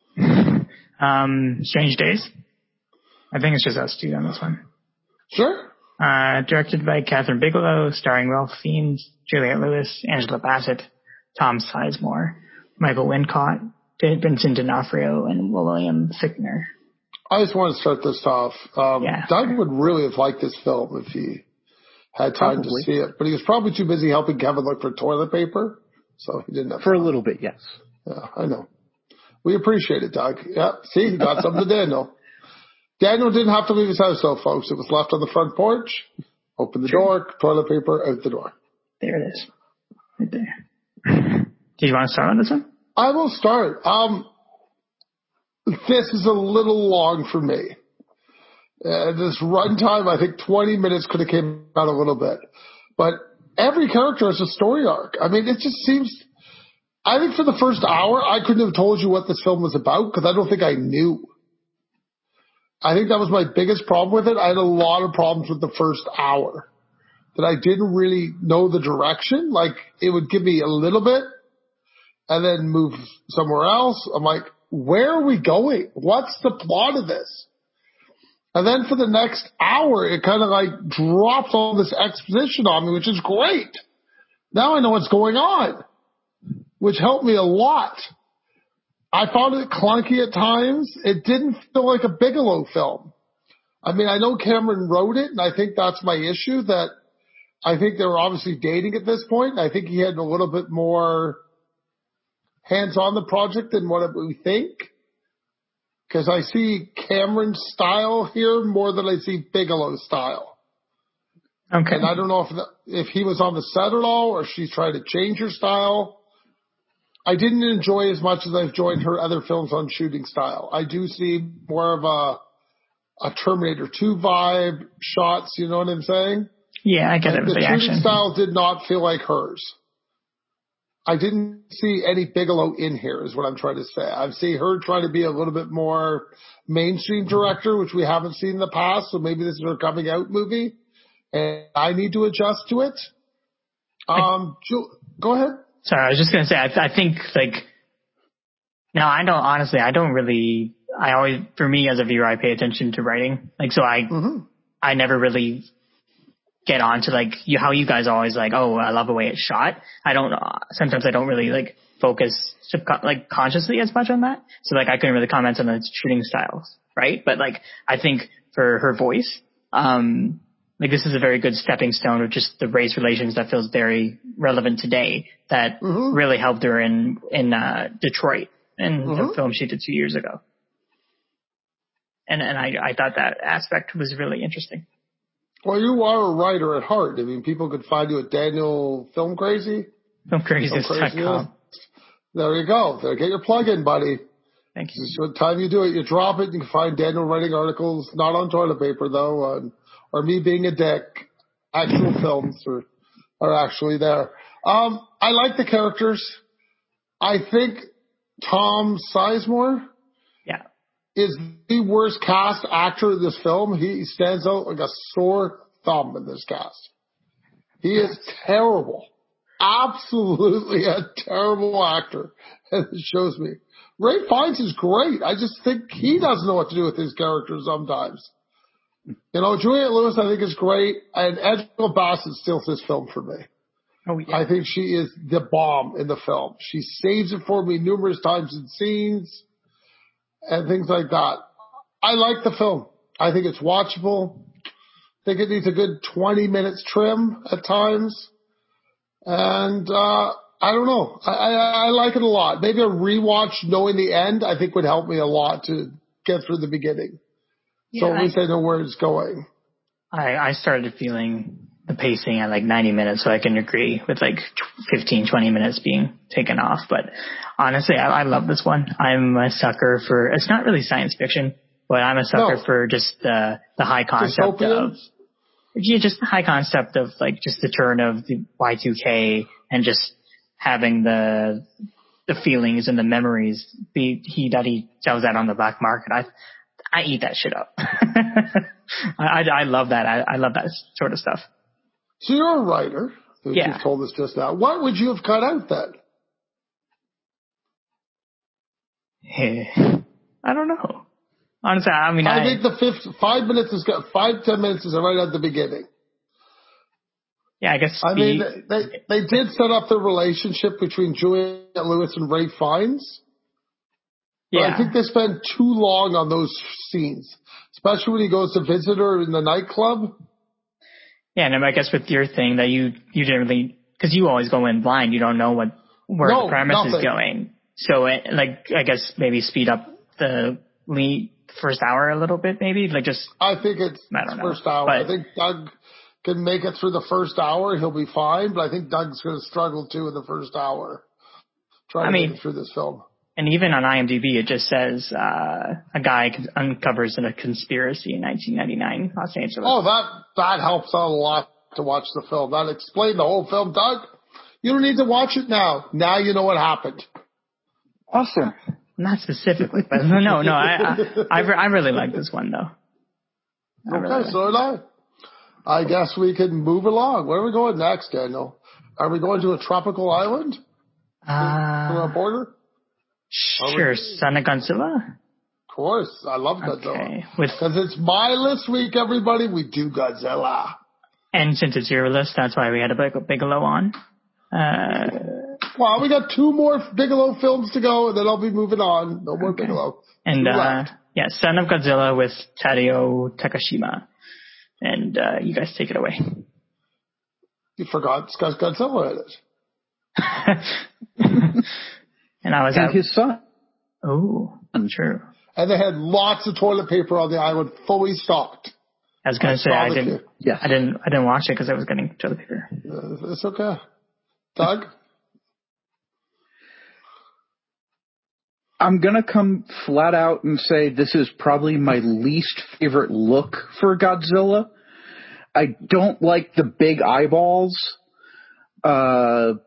Strange Days. I think it's just us two on this one. Sure. Directed by Catherine Bigelow, starring Ralph Fiennes, Juliette Lewis, Angela Bassett, Tom Sizemore, Michael Wincott, Vincent D'Onofrio, and William Fichtner. I just want to start this off. Doug would really have liked this film if he had time to see it, but he was probably too busy helping Kevin look for toilet paper, so he didn't have for time. A little bit, yes. Yeah, I know. We appreciate it, Doug. Yeah, see, he got something to Daniel. Daniel didn't have to leave his house, though, folks. It was left on the front porch. Open the door, toilet paper, out the door. There it is. Right there. Do you want to start on this one? I will start. This is a little long for me. This runtime, I think 20 minutes could have came out a little bit. But every character has a story arc. I mean, it just seems, I think for the first hour, I couldn't have told you what this film was about because I don't think I knew. I think that was my biggest problem with it. I had a lot of problems with the first hour that I didn't really know the direction. Like, it would give me a little bit and then move somewhere else. I'm like, where are we going? What's the plot of this? And then for the next hour, it kind of like drops all this exposition on me, which is great. Now I know what's going on, which helped me a lot. I found it clunky at times. It didn't feel like a Bigelow film. I mean, I know Cameron wrote it, and I think that's my issue, that I think they were obviously dating at this point. And I think he had a little bit more hands on the project than what we think. Because I see Cameron's style here more than I see Bigelow's style. Okay. And I don't know if he was on the set at all or she's trying to change her style. I didn't enjoy as much as I've enjoyed her other films on shooting style. I do see more of a Terminator 2 vibe, shots, you know what I'm saying? Yeah, I get it with the action. The shooting style did not feel like hers. I didn't see any Bigelow in here is what I'm trying to say. I've seen her trying to be a little bit more mainstream director, which we haven't seen in the past, so maybe this is her coming out movie, and I need to adjust to it. Go ahead. Sorry, I was just going to say, I think, like, now I don't really, for me as a viewer, I pay attention to writing. Like, so I never really get on to, like, how you guys always, like, oh, I love the way it's shot. Sometimes I don't really, like, focus, consciously as much on that. So, like, I couldn't really comment on the shooting styles, right? But, like, I think for her voice, like, this is a very good stepping stone of just the race relations that feels very relevant today that really helped her in Detroit in the film she did 2 years ago. And I thought that aspect was really interesting. Well, you are a writer at heart. I mean, people could find you at Daniel Film Crazy. Filmcrazy.com. There you go. There, get your plug in, buddy. Thank you. This is what time you do it. You drop it, you can find Daniel writing articles, not on toilet paper, though, or me being a dick. Actual films are actually there. I like the characters. I think Tom Sizemore is the worst cast actor in this film. He stands out like a sore thumb in this cast. He is terrible. Absolutely a terrible actor. And it shows me. Ray Fiennes is great. I just think he doesn't know what to do with his character sometimes. You know, Juliette Lewis, I think, is great, and Angela Bassett steals this film for me. Oh, yeah. I think she is the bomb in the film. She saves it for me numerous times in scenes and things like that. I like the film. I think it's watchable. I think it needs a good 20 minutes trim at times. And I don't know. I like it a lot. Maybe a rewatch knowing the end, I think, would help me a lot to get through the beginning. So at least I know where it's going. I started feeling the pacing at like 90 minutes, so I can agree with like 15, 20 minutes being taken off. But honestly, I love this one. I'm a sucker for, it's not really science fiction, but I'm a sucker for just the high concept of, just the high concept of like just the turn of the Y2K and just having the feelings and the memories that he sells that on the black market. I eat that shit up. I love that. I love that sort of stuff. So you're a writer, which you've told us just now. What would you have cut out then? I don't know. Honestly, I mean, I think the 5 minutes is got 5-10 minutes is right at the beginning. Yeah, I guess. I mean, they did set up the relationship between Juliette Lewis and Ray Fiennes. But I think they spend too long on those scenes, especially when he goes to visit her in the nightclub. Yeah, and I guess with your thing that you didn't really, because you always go in blind, you don't know where the premise is going. So, I guess maybe speed up the first hour a little bit, maybe I think it's first hour. I think Doug can make it through the first hour; he'll be fine. But I think Doug's going to struggle too in the first hour trying to make it through this film. And even on IMDb, it just says a guy uncovers a conspiracy in 1999 Los Angeles. Oh, that helps out a lot to watch the film. That explained the whole film, Doug. You don't need to watch it now. Now you know what happened. Awesome. Not specifically, but no. I really like this one though. Okay, so did I. I guess we can move along. Where are we going next, Daniel? Are we going to a tropical island? From our border? Sure, Son of Godzilla? Of course. I love Godzilla. Okay. Because it's my list week, everybody. We do Godzilla. And since it's your list, that's why we had a Bigelow on. Well, we got 2 more Bigelow films to go, and then I'll be moving on. No more Bigelow. And, Son of Godzilla with Tadao Takashima. And, you guys take it away. You forgot it's got Godzilla in it. And his son. Oh, true. And they had lots of toilet paper on the island, fully stocked. I was going to say I didn't watch it because I was getting toilet paper. It's okay. Doug? I'm going to come flat out and say this is probably my least favorite look for Godzilla. I don't like the big eyeballs. Aside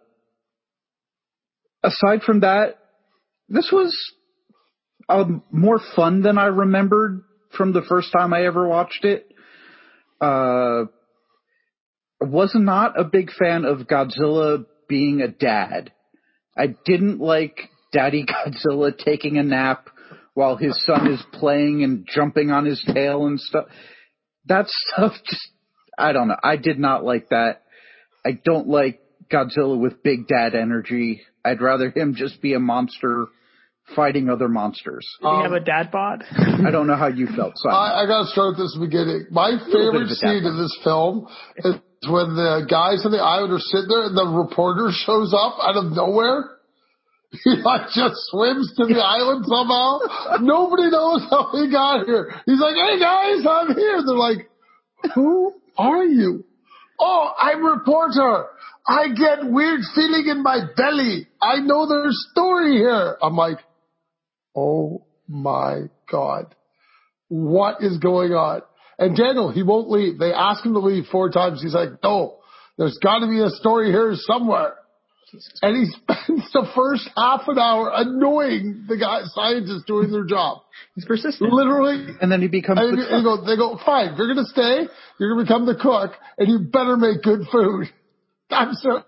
from that, this was more fun than I remembered from the first time I ever watched it. I was not a big fan of Godzilla being a dad. I didn't like Daddy Godzilla taking a nap while his son is playing and jumping on his tail and stuff. That stuff just, I don't know. I did not like that. I don't like Godzilla with big dad energy. I'd rather him just be a monster fighting other monsters. Did he have a dad bod? I don't know how you felt, Simon. I got to start at this beginning. My favorite scene in this film is when the guys on the island are sitting there and the reporter shows up out of nowhere. He just swims to the island somehow. Nobody knows how he got here. He's like, hey guys, I'm here. They're like, who are you? Oh, I'm a reporter. I get weird feeling in my belly. I know there's a story here. I'm like, oh my God. What is going on? And Daniel, he won't leave. They ask him to leave 4 times. He's like, no, there's got to be a story here somewhere. And he spends the first half an hour annoying the scientists doing their job. He's persistent. Literally. And then he becomes the cook. They go, fine, you're going to stay, you're going to become the cook, and you better make good food. I'm so...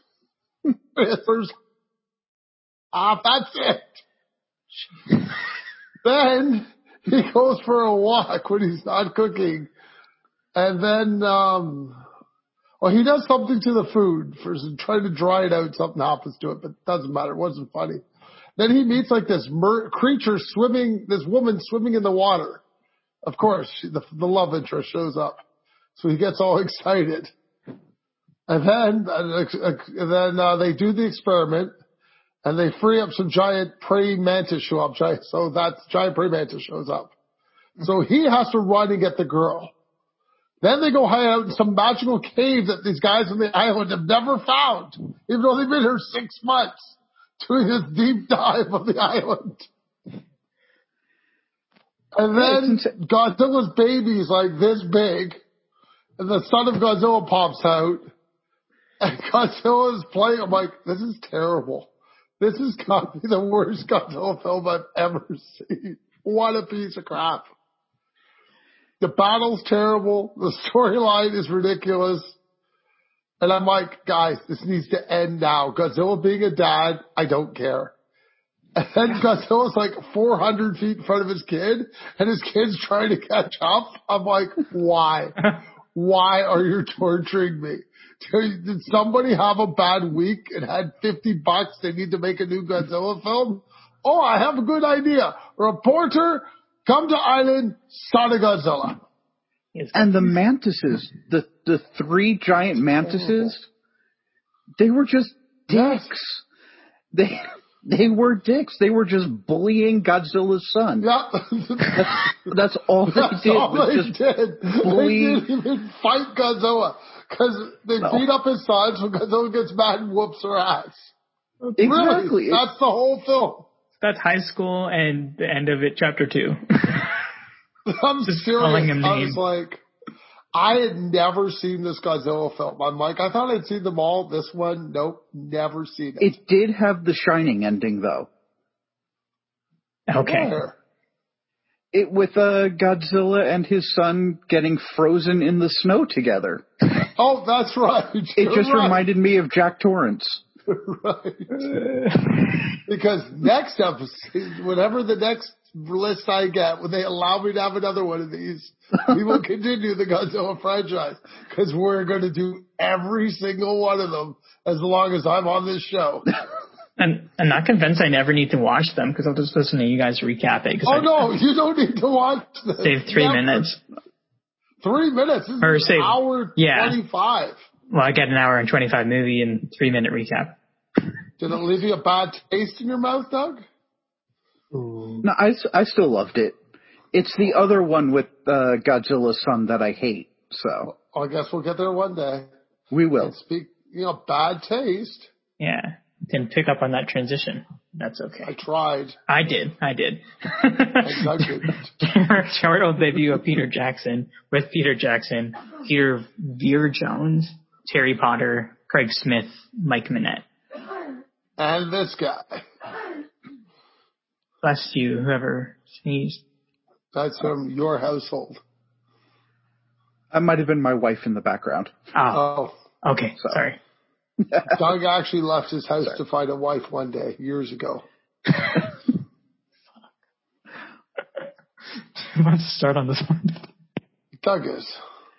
that's it. Then he goes for a walk when he's not cooking. And then... he does something to the food first, trying to dry it out. Something happens to it, but it doesn't matter. It wasn't funny. Then he meets like this creature swimming, this woman swimming in the water. Of course, the love interest shows up. So he gets all excited. And then they do the experiment and they free up some giant praying mantis show up. So that giant praying mantis shows up. So he has to run and get the girl. Then they go hide out in some magical cave that these guys on the island have never found. They've only been here 6 months doing this deep dive of the island. And then Godzilla's baby is like this big, and the son of Godzilla pops out, and Godzilla's playing. I'm like, this is terrible. This has got to be the worst Godzilla film I've ever seen. What a piece of crap. The battle's terrible. The storyline is ridiculous. And I'm like, guys, this needs to end now. Godzilla being a dad, I don't care. And then Godzilla's like 400 feet in front of his kid, and his kid's trying to catch up. I'm like, why? Why are you torturing me? Did somebody have a bad week and had $50 they need to make a new Godzilla film? Oh, I have a good idea. Reporter, come to island, Son of Godzilla. And the mantises, the 3 giant mantises, they were just dicks. They were dicks. They were just bullying Godzilla's son. Yeah. That's all they did. They didn't even fight Godzilla because they beat up his son, so Godzilla gets mad and whoops her ass. Exactly. Really, that's the whole film. That's high school and the end of it, chapter 2. I'm just serious. calling him I names. was like, I had never seen this Godzilla film. I'm like, I thought I'd seen them all. This one, nope, never seen it. It did have the Shining ending, though. Okay. Where? It with Godzilla and his son getting frozen in the snow together. Oh, that's right. It just reminded me of Jack Torrance. Right. Because next episode, whatever the next list I get, when they allow me to have another one of these, we will continue the Godzilla franchise because we're going to do every single one of them as long as I'm on this show. And I'm not convinced I never need to watch them because I'll just listen to you guys recap it. Oh, no, you don't need to watch this. Save 3 minutes. 3 minutes? This Or is save, an hour 25. Well, I get an hour and 25 movie and 3 minute recap. Did it leave you a bad taste in your mouth, Doug? No, I still loved it. It's the other one with Godzilla's son that I hate, so. Well, I guess we'll get there one day. We will. And speak, bad taste. Yeah. Didn't pick up on that transition. That's okay. I tried. I did. I didn't. Short debut of Peter Jackson with Peter Jackson, Peter Veer-Jones, Terry Potter, Craig Smith, Mike Minette. And this guy. Bless you, whoever sneezed. That's from your household. That might have been my wife in the background. Oh. Okay, sorry. Doug actually left his house to find a wife one day, years ago. You want to start on this one? Doug is.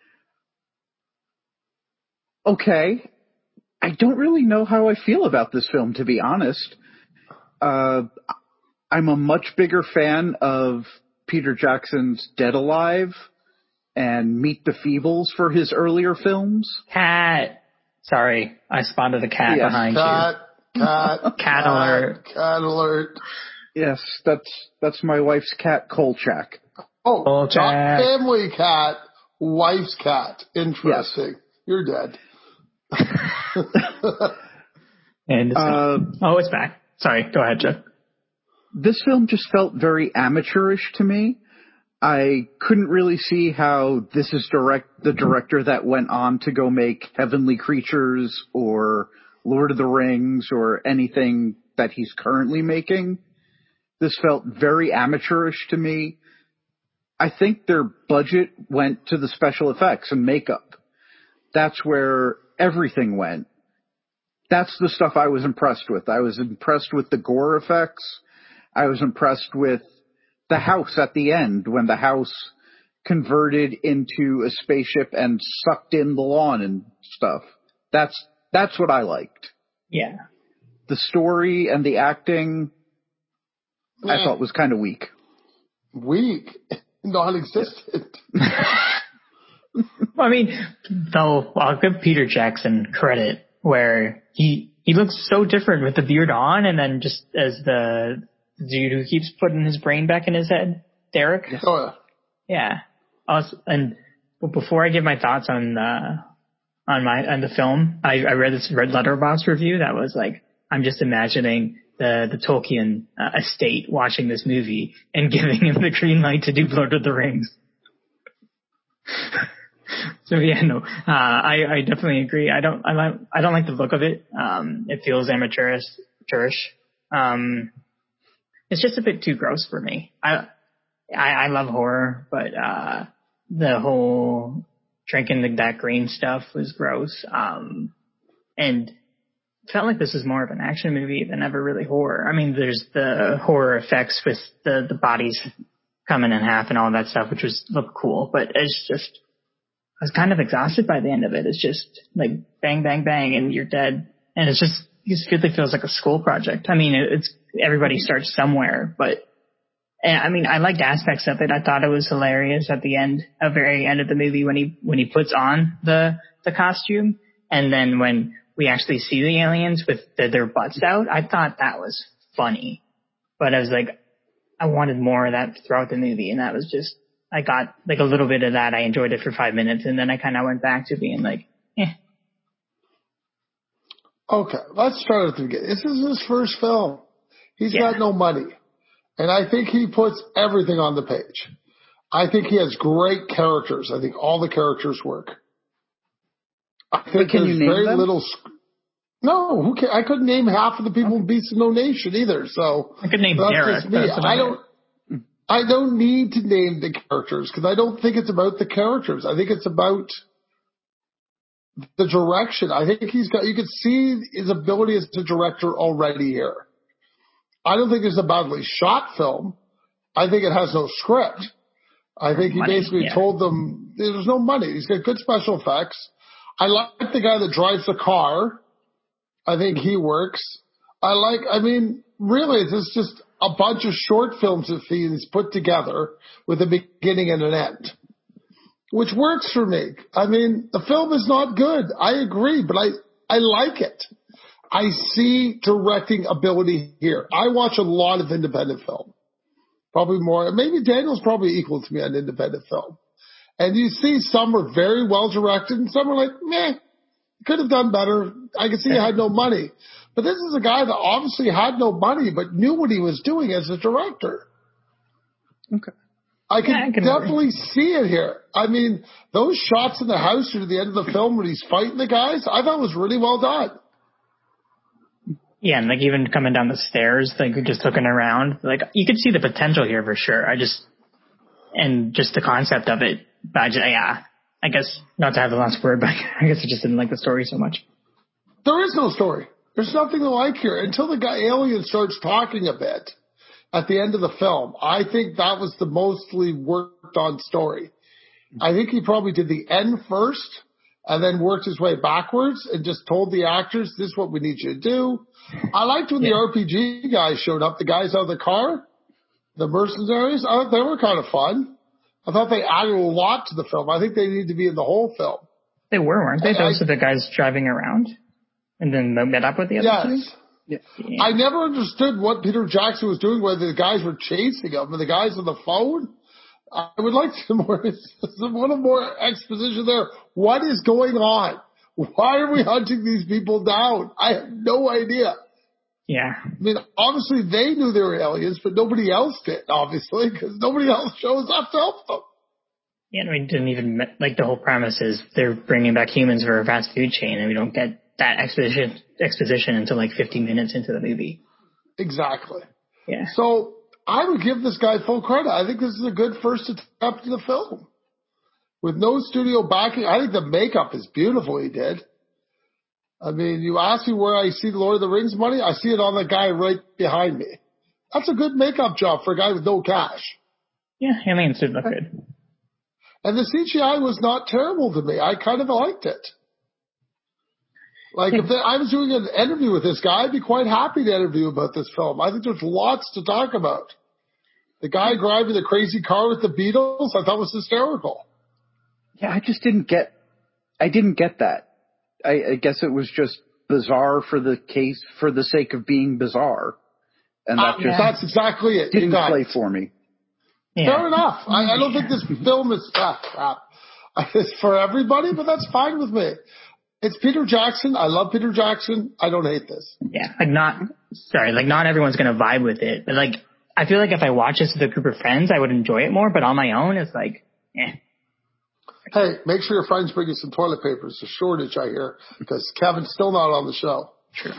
Okay. I don't really know how I feel about this film, to be honest. I'm a much bigger fan of Peter Jackson's Dead Alive and Meet the Feebles for his earlier films. Cat. Sorry, I spotted a cat behind you. Cat alert. Cat alert. Yes, that's my wife's cat, Kolchak. Oh, Kolchak. not family cat, wife's cat. Interesting. Yes. You're dead. And it's back. Sorry, go ahead, Jeff. This film just felt very amateurish to me. I couldn't really see how this is the director that went on to go make Heavenly Creatures or Lord of the Rings or anything that he's currently making. This felt very amateurish to me. I think their budget went to the special effects and makeup. That's where everything went. That's the stuff I was impressed with. I was impressed with the gore effects. I was impressed with the house at the end when the house converted into a spaceship and sucked in the lawn and stuff. That's what I liked. Yeah. The story and the acting, I thought was kind of weak. Weak? Non-existent. I mean, though, I'll give Peter Jackson credit where he looks so different with the beard on and then just as the dude who keeps putting his brain back in his head, Derek. Oh, yeah. And before I give my thoughts on the film, I read this Red Letterboxd review that was like, I'm just imagining the Tolkien estate watching this movie and giving him the green light to do Lord of the Rings. So yeah, no, I definitely agree. I don't like the look of it. It feels amateurish. It's just a bit too gross for me. I love horror, but the whole drinking that green stuff was gross. And it felt like this is more of an action movie than ever really horror. I mean, there's the horror effects with the bodies coming in half and all that stuff, which looked cool, but it's just, I was kind of exhausted by the end of it. It's just like bang, bang, bang, and you're dead. And it just really feels like a school project. I mean, everybody starts somewhere, but I mean, I liked aspects of it. I thought it was hilarious at the very end of the movie when he puts on the costume, and then when we actually see the aliens with their butts out, I thought that was funny. But I was like, I wanted more of that throughout the movie, and that was just, I got like a little bit of that. I enjoyed it for 5 minutes, and then I kind of went back to being like, eh. Okay, let's start at the beginning. This is his first film. He's got no money. And I think he puts everything on the page. I think he has great characters. I think all the characters work. I think can you there's name very them? little. No, who can, I couldn't name half of the people in Beasts of No Nation either. So I could name that's Derek. just me. That's about it. I don't need to name the characters because I don't think it's about the characters. I think it's about the direction. I think you can see his ability as a director already here. I don't think it's a badly shot film. I think it has no script. I think he basically told them there's no money. He's got good special effects. I like the guy that drives the car. I think he works. Really, it's just a bunch of short films that he's put together with a beginning and an end, which works for me. The film is not good. I agree, but I like it. I see directing ability here. I watch a lot of independent film. Probably more. Maybe Daniel's probably equal to me on independent film. And you see some are very well directed and some are like, meh, could have done better. I can see he had no money. But this is a guy that obviously had no money but knew what he was doing as a director. Okay. I can definitely see it here. Those shots in the house or at the end of the film when he's fighting the guys, I thought was really well done. Yeah, and even coming down the stairs, just looking around, you could see the potential here for sure. And just the concept of it, but I guess not to have the last word, but I guess I just didn't like the story so much. There is no story. There's nothing to like here until the guy alien starts talking a bit at the end of the film. I think that was the mostly worked on story. I think he probably did the end first and then worked his way backwards and just told the actors, this is what we need you to do. I liked when the RPG guys showed up, the guys out of the car, the mercenaries. I thought they were kind of fun. I thought they added a lot to the film. I think they need to be in the whole film. They weren't they? Those are the guys driving around and then met up with the other two? Yeah. I never understood what Peter Jackson was doing, whether the guys were chasing him and the guys on the phone. I would like some more exposition there. What is going on? Why are we hunting these people down? I have no idea. Yeah. Obviously they knew they were aliens, but nobody else did, obviously, because nobody else shows up to help them. Yeah, and we didn't even, the whole premise is they're bringing back humans for a fast food chain, and we don't get that exposition until 15 minutes into the movie. Exactly. Yeah. So I would give this guy full credit. I think this is a good first attempt in the film. With no studio backing, I think the makeup is beautiful he did. You ask me where I see the Lord of the Rings money, I see it on the guy right behind me. That's a good makeup job for a guy with no cash. Yeah, it did look good. And the CGI was not terrible to me. I kind of liked it. If I was doing an interview with this guy, I'd be quite happy to interview about this film. I think there's lots to talk about. The guy driving the crazy car with the Beatles, I thought was hysterical. Yeah, I just didn't get that. I guess it was just bizarre for the sake of being bizarre. And that's exactly it. Didn't play for me. Yeah. Fair enough. I don't think this film is it's for everybody, but that's fine with me. It's Peter Jackson. I love Peter Jackson. I don't hate this. Yeah, not everyone's going to vibe with it. But I feel like if I watch this with a group of friends, I would enjoy it more. But on my own, it's Hey, make sure your friends bring you some toilet paper. It's a shortage, I hear, because Kevin's still not on the show. True.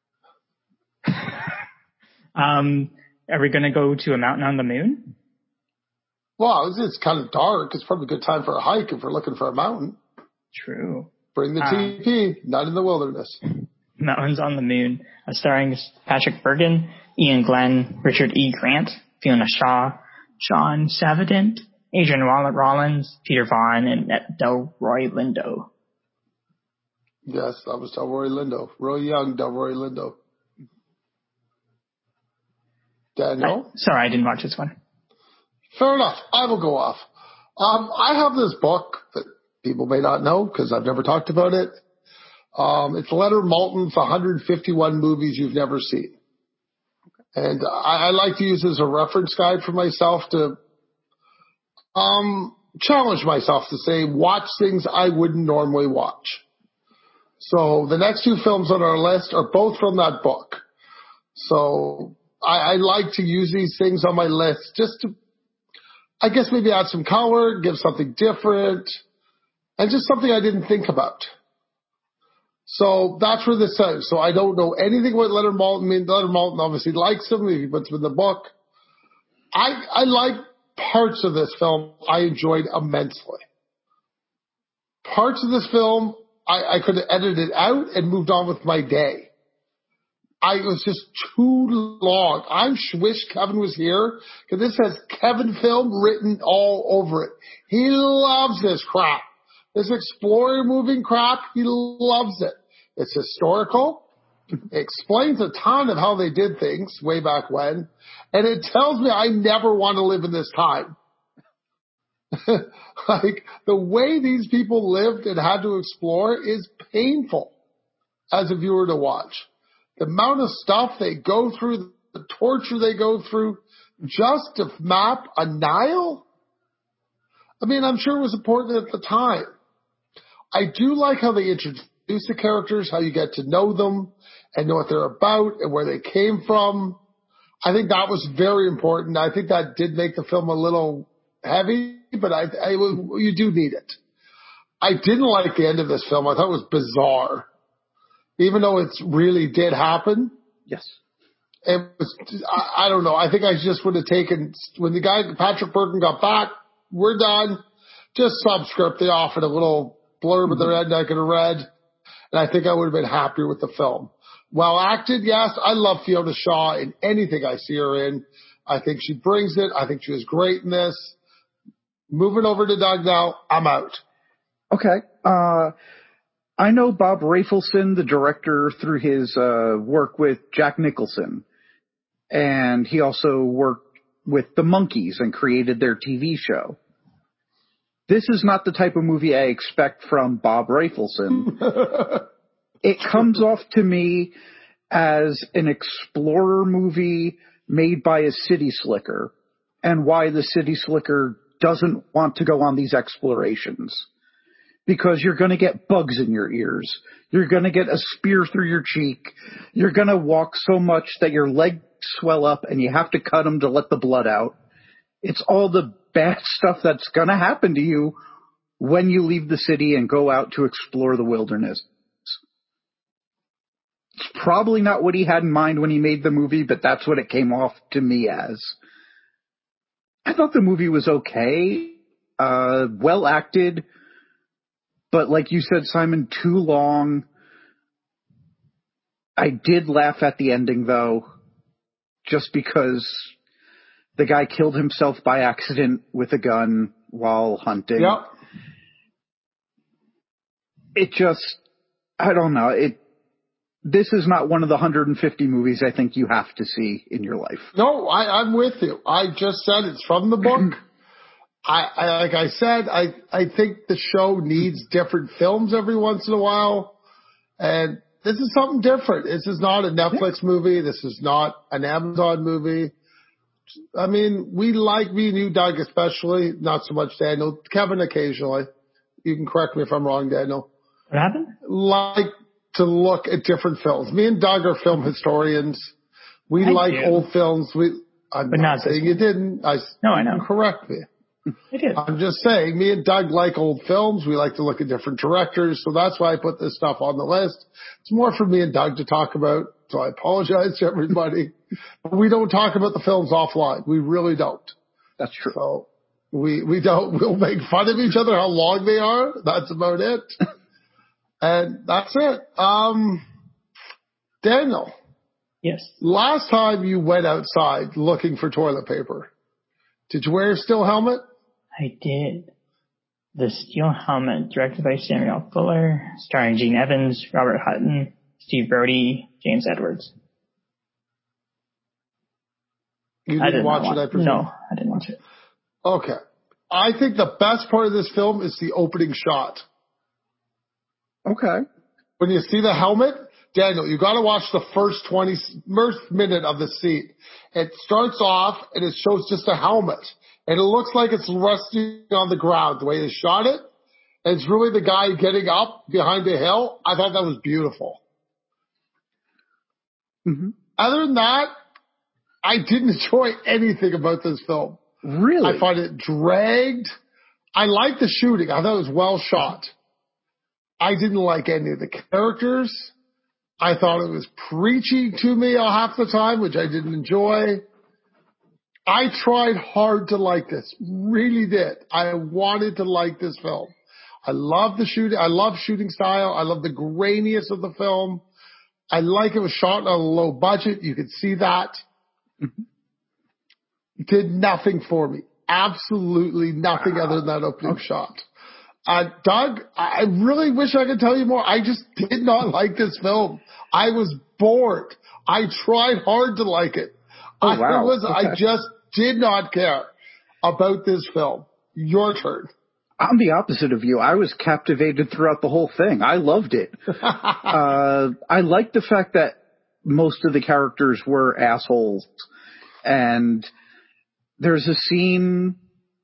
Are we going to go to a mountain on the moon? Well, it's kind of dark. It's probably a good time for a hike if we're looking for a mountain. True. Bring the TP, not in the wilderness. Mountains on the Moon, starring Patrick Bergin, Ian Glenn, Richard E. Grant, Fiona Shaw, John Savident, Adrian Rollins, Peter Vaughn, and Delroy Lindo. Yes, that was Delroy Lindo. Real young Delroy Lindo. Daniel? Sorry, I didn't watch this one. Fair enough. I will go off. I have this book that people may not know because I've never talked about it. It's Leonard Maltin's 151 movies you've never seen. And I like to use it as a reference guide for myself to challenge myself to say, watch things I wouldn't normally watch. So the next two films on our list are both from that book. So I like to use these things on my list just to I guess maybe add some color, give something different, and just something I didn't think about. So that's where this is. So I don't know anything about Leonard Maltin. I mean, Leonard Maltin obviously likes him. He puts him in the book. I like parts of this film I enjoyed immensely. Parts of this film, I could have edited it out and moved on with my day. It was just too long. I wish Kevin was here because this has Kevin film written all over it. He loves this crap. This explorer moving crap, he loves it. It's historical. It explains a ton of how they did things way back when. And it tells me I never want to live in this time. Like, the way these people lived and had to explore is painful as a viewer to watch. The amount of stuff they go through, the torture they go through, just to map a Nile? I mean, I'm sure it was important at the time. I do like how they introduce the characters, how you get to know them and know what they're about and where they came from. I think that was very important. I think that did make the film a little heavy, but you do need it. I didn't like the end of this film. I thought it was bizarre. Even though it really did happen. Yes. It was, I don't know. I think I just would have taken, when the guy, Patrick Burton, got back, we're done. Just subscript. They offered a little blurb at the end I could have read. And I think I would have been happier with the film. Well acted, yes. I love Fiona Shaw in anything I see her in. I think she brings it. I think she was great in this. Moving over to Doug now. I'm out. Okay. I know Bob Rafelson, the director, through his work with Jack Nicholson. And he also worked with the Monkees and created their TV show. This is not the type of movie I expect from Bob Rafelson. It comes off to me as an explorer movie made by a city slicker, and why the city slicker doesn't want to go on these explorations. Because you're going to get bugs in your ears. You're going to get a spear through your cheek. You're going to walk so much that your legs swell up and you have to cut them to let the blood out. It's all the bad stuff that's going to happen to you when you leave the city and go out to explore the wilderness. It's probably not what he had in mind when he made the movie, but that's what it came off to me as. I thought the movie was okay, well acted, but like you said, Simon, too long. I did laugh at the ending, though, just because the guy killed himself by accident with a gun while hunting. Yep. It just, I don't know. This is not one of the 150 movies I think you have to see in your life. No, I'm with you. I just said it's from the book. Like I said, I think the show needs different films every once in a while. And this is something different. This is not a Netflix movie. This is not an Amazon movie. I mean, we like me and you, Doug, especially. Not so much Daniel. Kevin occasionally. You can correct me if I'm wrong, Daniel. What happened? Like to look at different films. Me and Doug are film historians. We like old films. I'm not saying you didn't. No, I know. Correct me. I did. I'm just saying, me and Doug like old films. We like to look at different directors. So that's why I put this stuff on the list. It's more for me and Doug to talk about. So I apologize to everybody. But we don't talk about the films offline. We really don't. That's true. So we don't. We'll make fun of each other how long they are. That's about it. And that's it. Daniel. Yes. Last time you went outside looking for toilet paper, did you wear a steel helmet? I did. The Steel Helmet, directed by Samuel Fuller, starring Gene Evans, Robert Hutton, Steve Brody, James Edwards. You didn't watch it, I presume? No, I didn't watch it. Okay. I think the best part of this film is the opening shot. Okay. When you see the helmet, Daniel, you got to watch the first minute of the scene. It starts off and it shows just a helmet. And it looks like it's resting on the ground, the way they shot it. And it's really the guy getting up behind the hill. I thought that was beautiful. Mm-hmm. Other than that, I didn't enjoy anything about this film. Really? I find it dragged. I like the shooting. I thought it was well shot. I didn't like any of the characters. I thought it was preachy to me half the time, which I didn't enjoy. I tried hard to like this. Really did. I wanted to like this film. I love the shooting. I love shooting style. I love the graininess of the film. I like it was shot on a low budget. You could see that. It did nothing for me. Absolutely nothing other than that opening shot. Doug, I really wish I could tell you more. I just did not like this film. I was bored. I tried hard to like it. Oh, wow. I just did not care about this film. Your turn. I'm the opposite of you. I was captivated throughout the whole thing. I loved it. I liked the fact that most of the characters were assholes. And there's a scene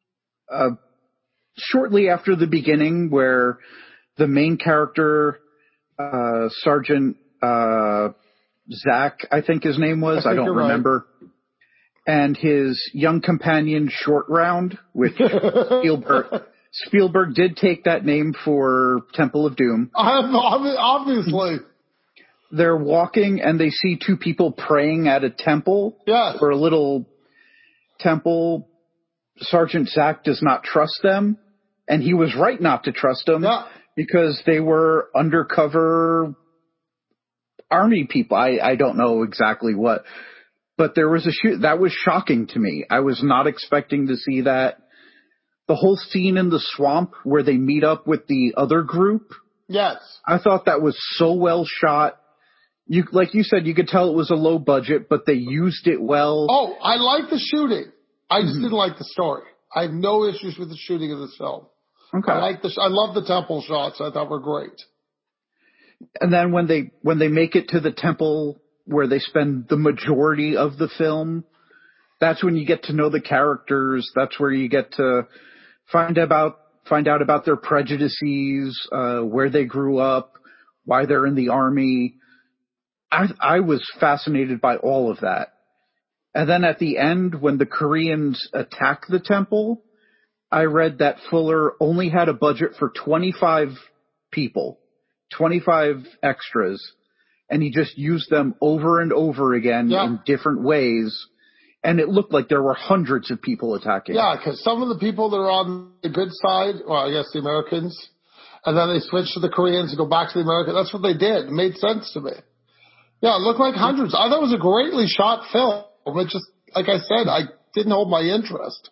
shortly after the beginning where the main character, Sergeant Zach, I think his name was. I don't remember. Right. And his young companion, Short Round, which Spielberg did take that name for Temple of Doom. Obviously. They're walking and they see two people praying at a temple. Yes. Or a little temple. Sergeant Zach does not trust them. And he was right not to trust them. Yeah. Because they were undercover army people. I don't know exactly what. But there was a shoot that was shocking to me. I was not expecting to see that. The whole scene in the swamp where they meet up with the other group. Yes. I thought that was so well shot. Like you said, you could tell it was a low budget, but they used it well. Oh, I like the shooting. I just didn't like the story. I have no issues with the shooting of this film. Okay. I love the temple shots. I thought were great. And then when they make it to the temple where they spend the majority of the film, that's when you get to know the characters. That's where you get to find out about their prejudices, where they grew up, why they're in the army. I was fascinated by all of that. And then at the end, when the Koreans attack the temple, I read that Fuller only had a budget for 25 people, 25 extras, and he just used them over and over again in different ways. And it looked like there were hundreds of people attacking. Yeah, because some of the people that are on the good side, well, I guess the Americans, and then they switch to the Koreans and go back to the Americans. That's what they did. It made sense to me. Yeah, it looked like hundreds. I thought it was a greatly shot film. It just, like I said, I didn't hold my interest.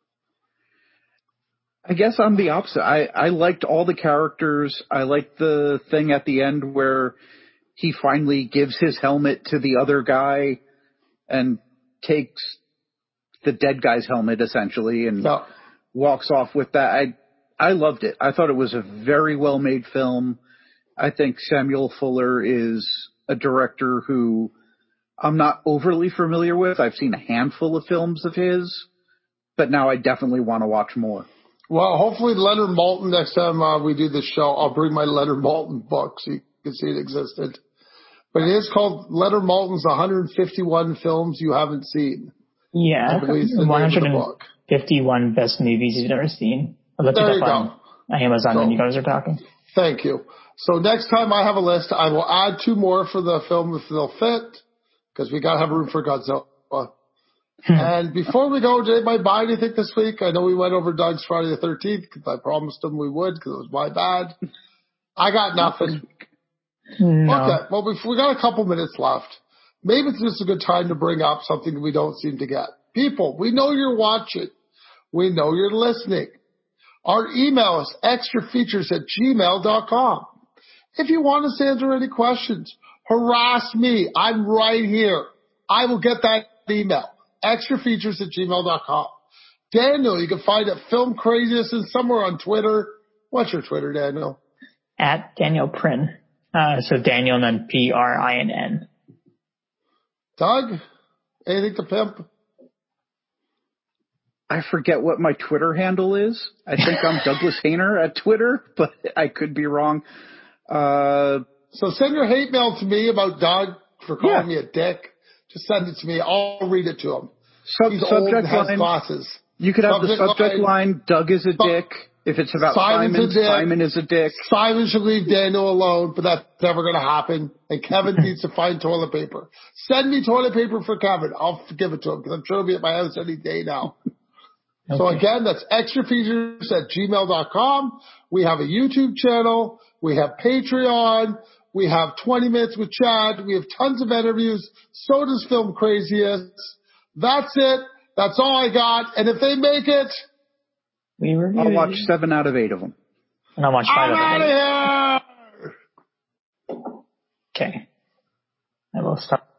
I guess I'm the opposite. I liked all the characters. I liked the thing at the end where he finally gives his helmet to the other guy and takes the dead guy's helmet, essentially, and walks off with that. I loved it. I thought it was a very well-made film. I think Samuel Fuller is a director who I'm not overly familiar with. I've seen a handful of films of his, but now I definitely want to watch more. Well, hopefully Leonard Maltin, next time we do this show, I'll bring my Leonard Maltin book so you can see it existed. But it is called Leonard Maltin's 151 Films You Haven't Seen. Yeah, 151 Best Movies You've Never Seen. I looked it up on Amazon when you guys are talking. Thank you. So next time I have a list, I will add 2 more for the film if they'll fit, because we got to have room for Godzilla. And before we go, did anybody buy anything this week? I know we went over Doug's Friday the 13th because I promised him we would because it was my bad. I got nothing. No. Okay, well, we got a couple minutes left. Maybe it's just a good time to bring up something we don't seem to get. People, we know you're watching. We know you're listening. Our email is extrafeatures@gmail.com. If you want us to answer any questions, harass me. I'm right here. I will get that email. extrafeatures@gmail.com. Daniel, you can find at Film Craziest and somewhere on Twitter. What's your Twitter, Daniel? At Daniel Prin. So Daniel and then PRINN. Doug, anything to pimp? I forget what my Twitter handle is. I think I'm Douglas Hayner at Twitter, but I could be wrong. So send your hate mail to me about Doug for calling me a dick. Just send it to me. I'll read it to him. He's old and has glasses. You could have the subject line, Doug is a dick. If it's about Simon is a dick. Simon should leave Daniel alone, but that's never going to happen. And Kevin needs to find toilet paper. Send me toilet paper for Kevin. I'll give it to him because I'm sure he'll be at my house any day now. Okay. So again, that's extrafeatures@gmail.com. We have a YouTube channel. We have Patreon. We have 20 Minutes with Chad. We have tons of interviews. So does Film Craziest. That's it. That's all I got. And if they make it, I'll watch 7 out of 8 of them. And I'll watch 5 out of here. Okay. I will stop.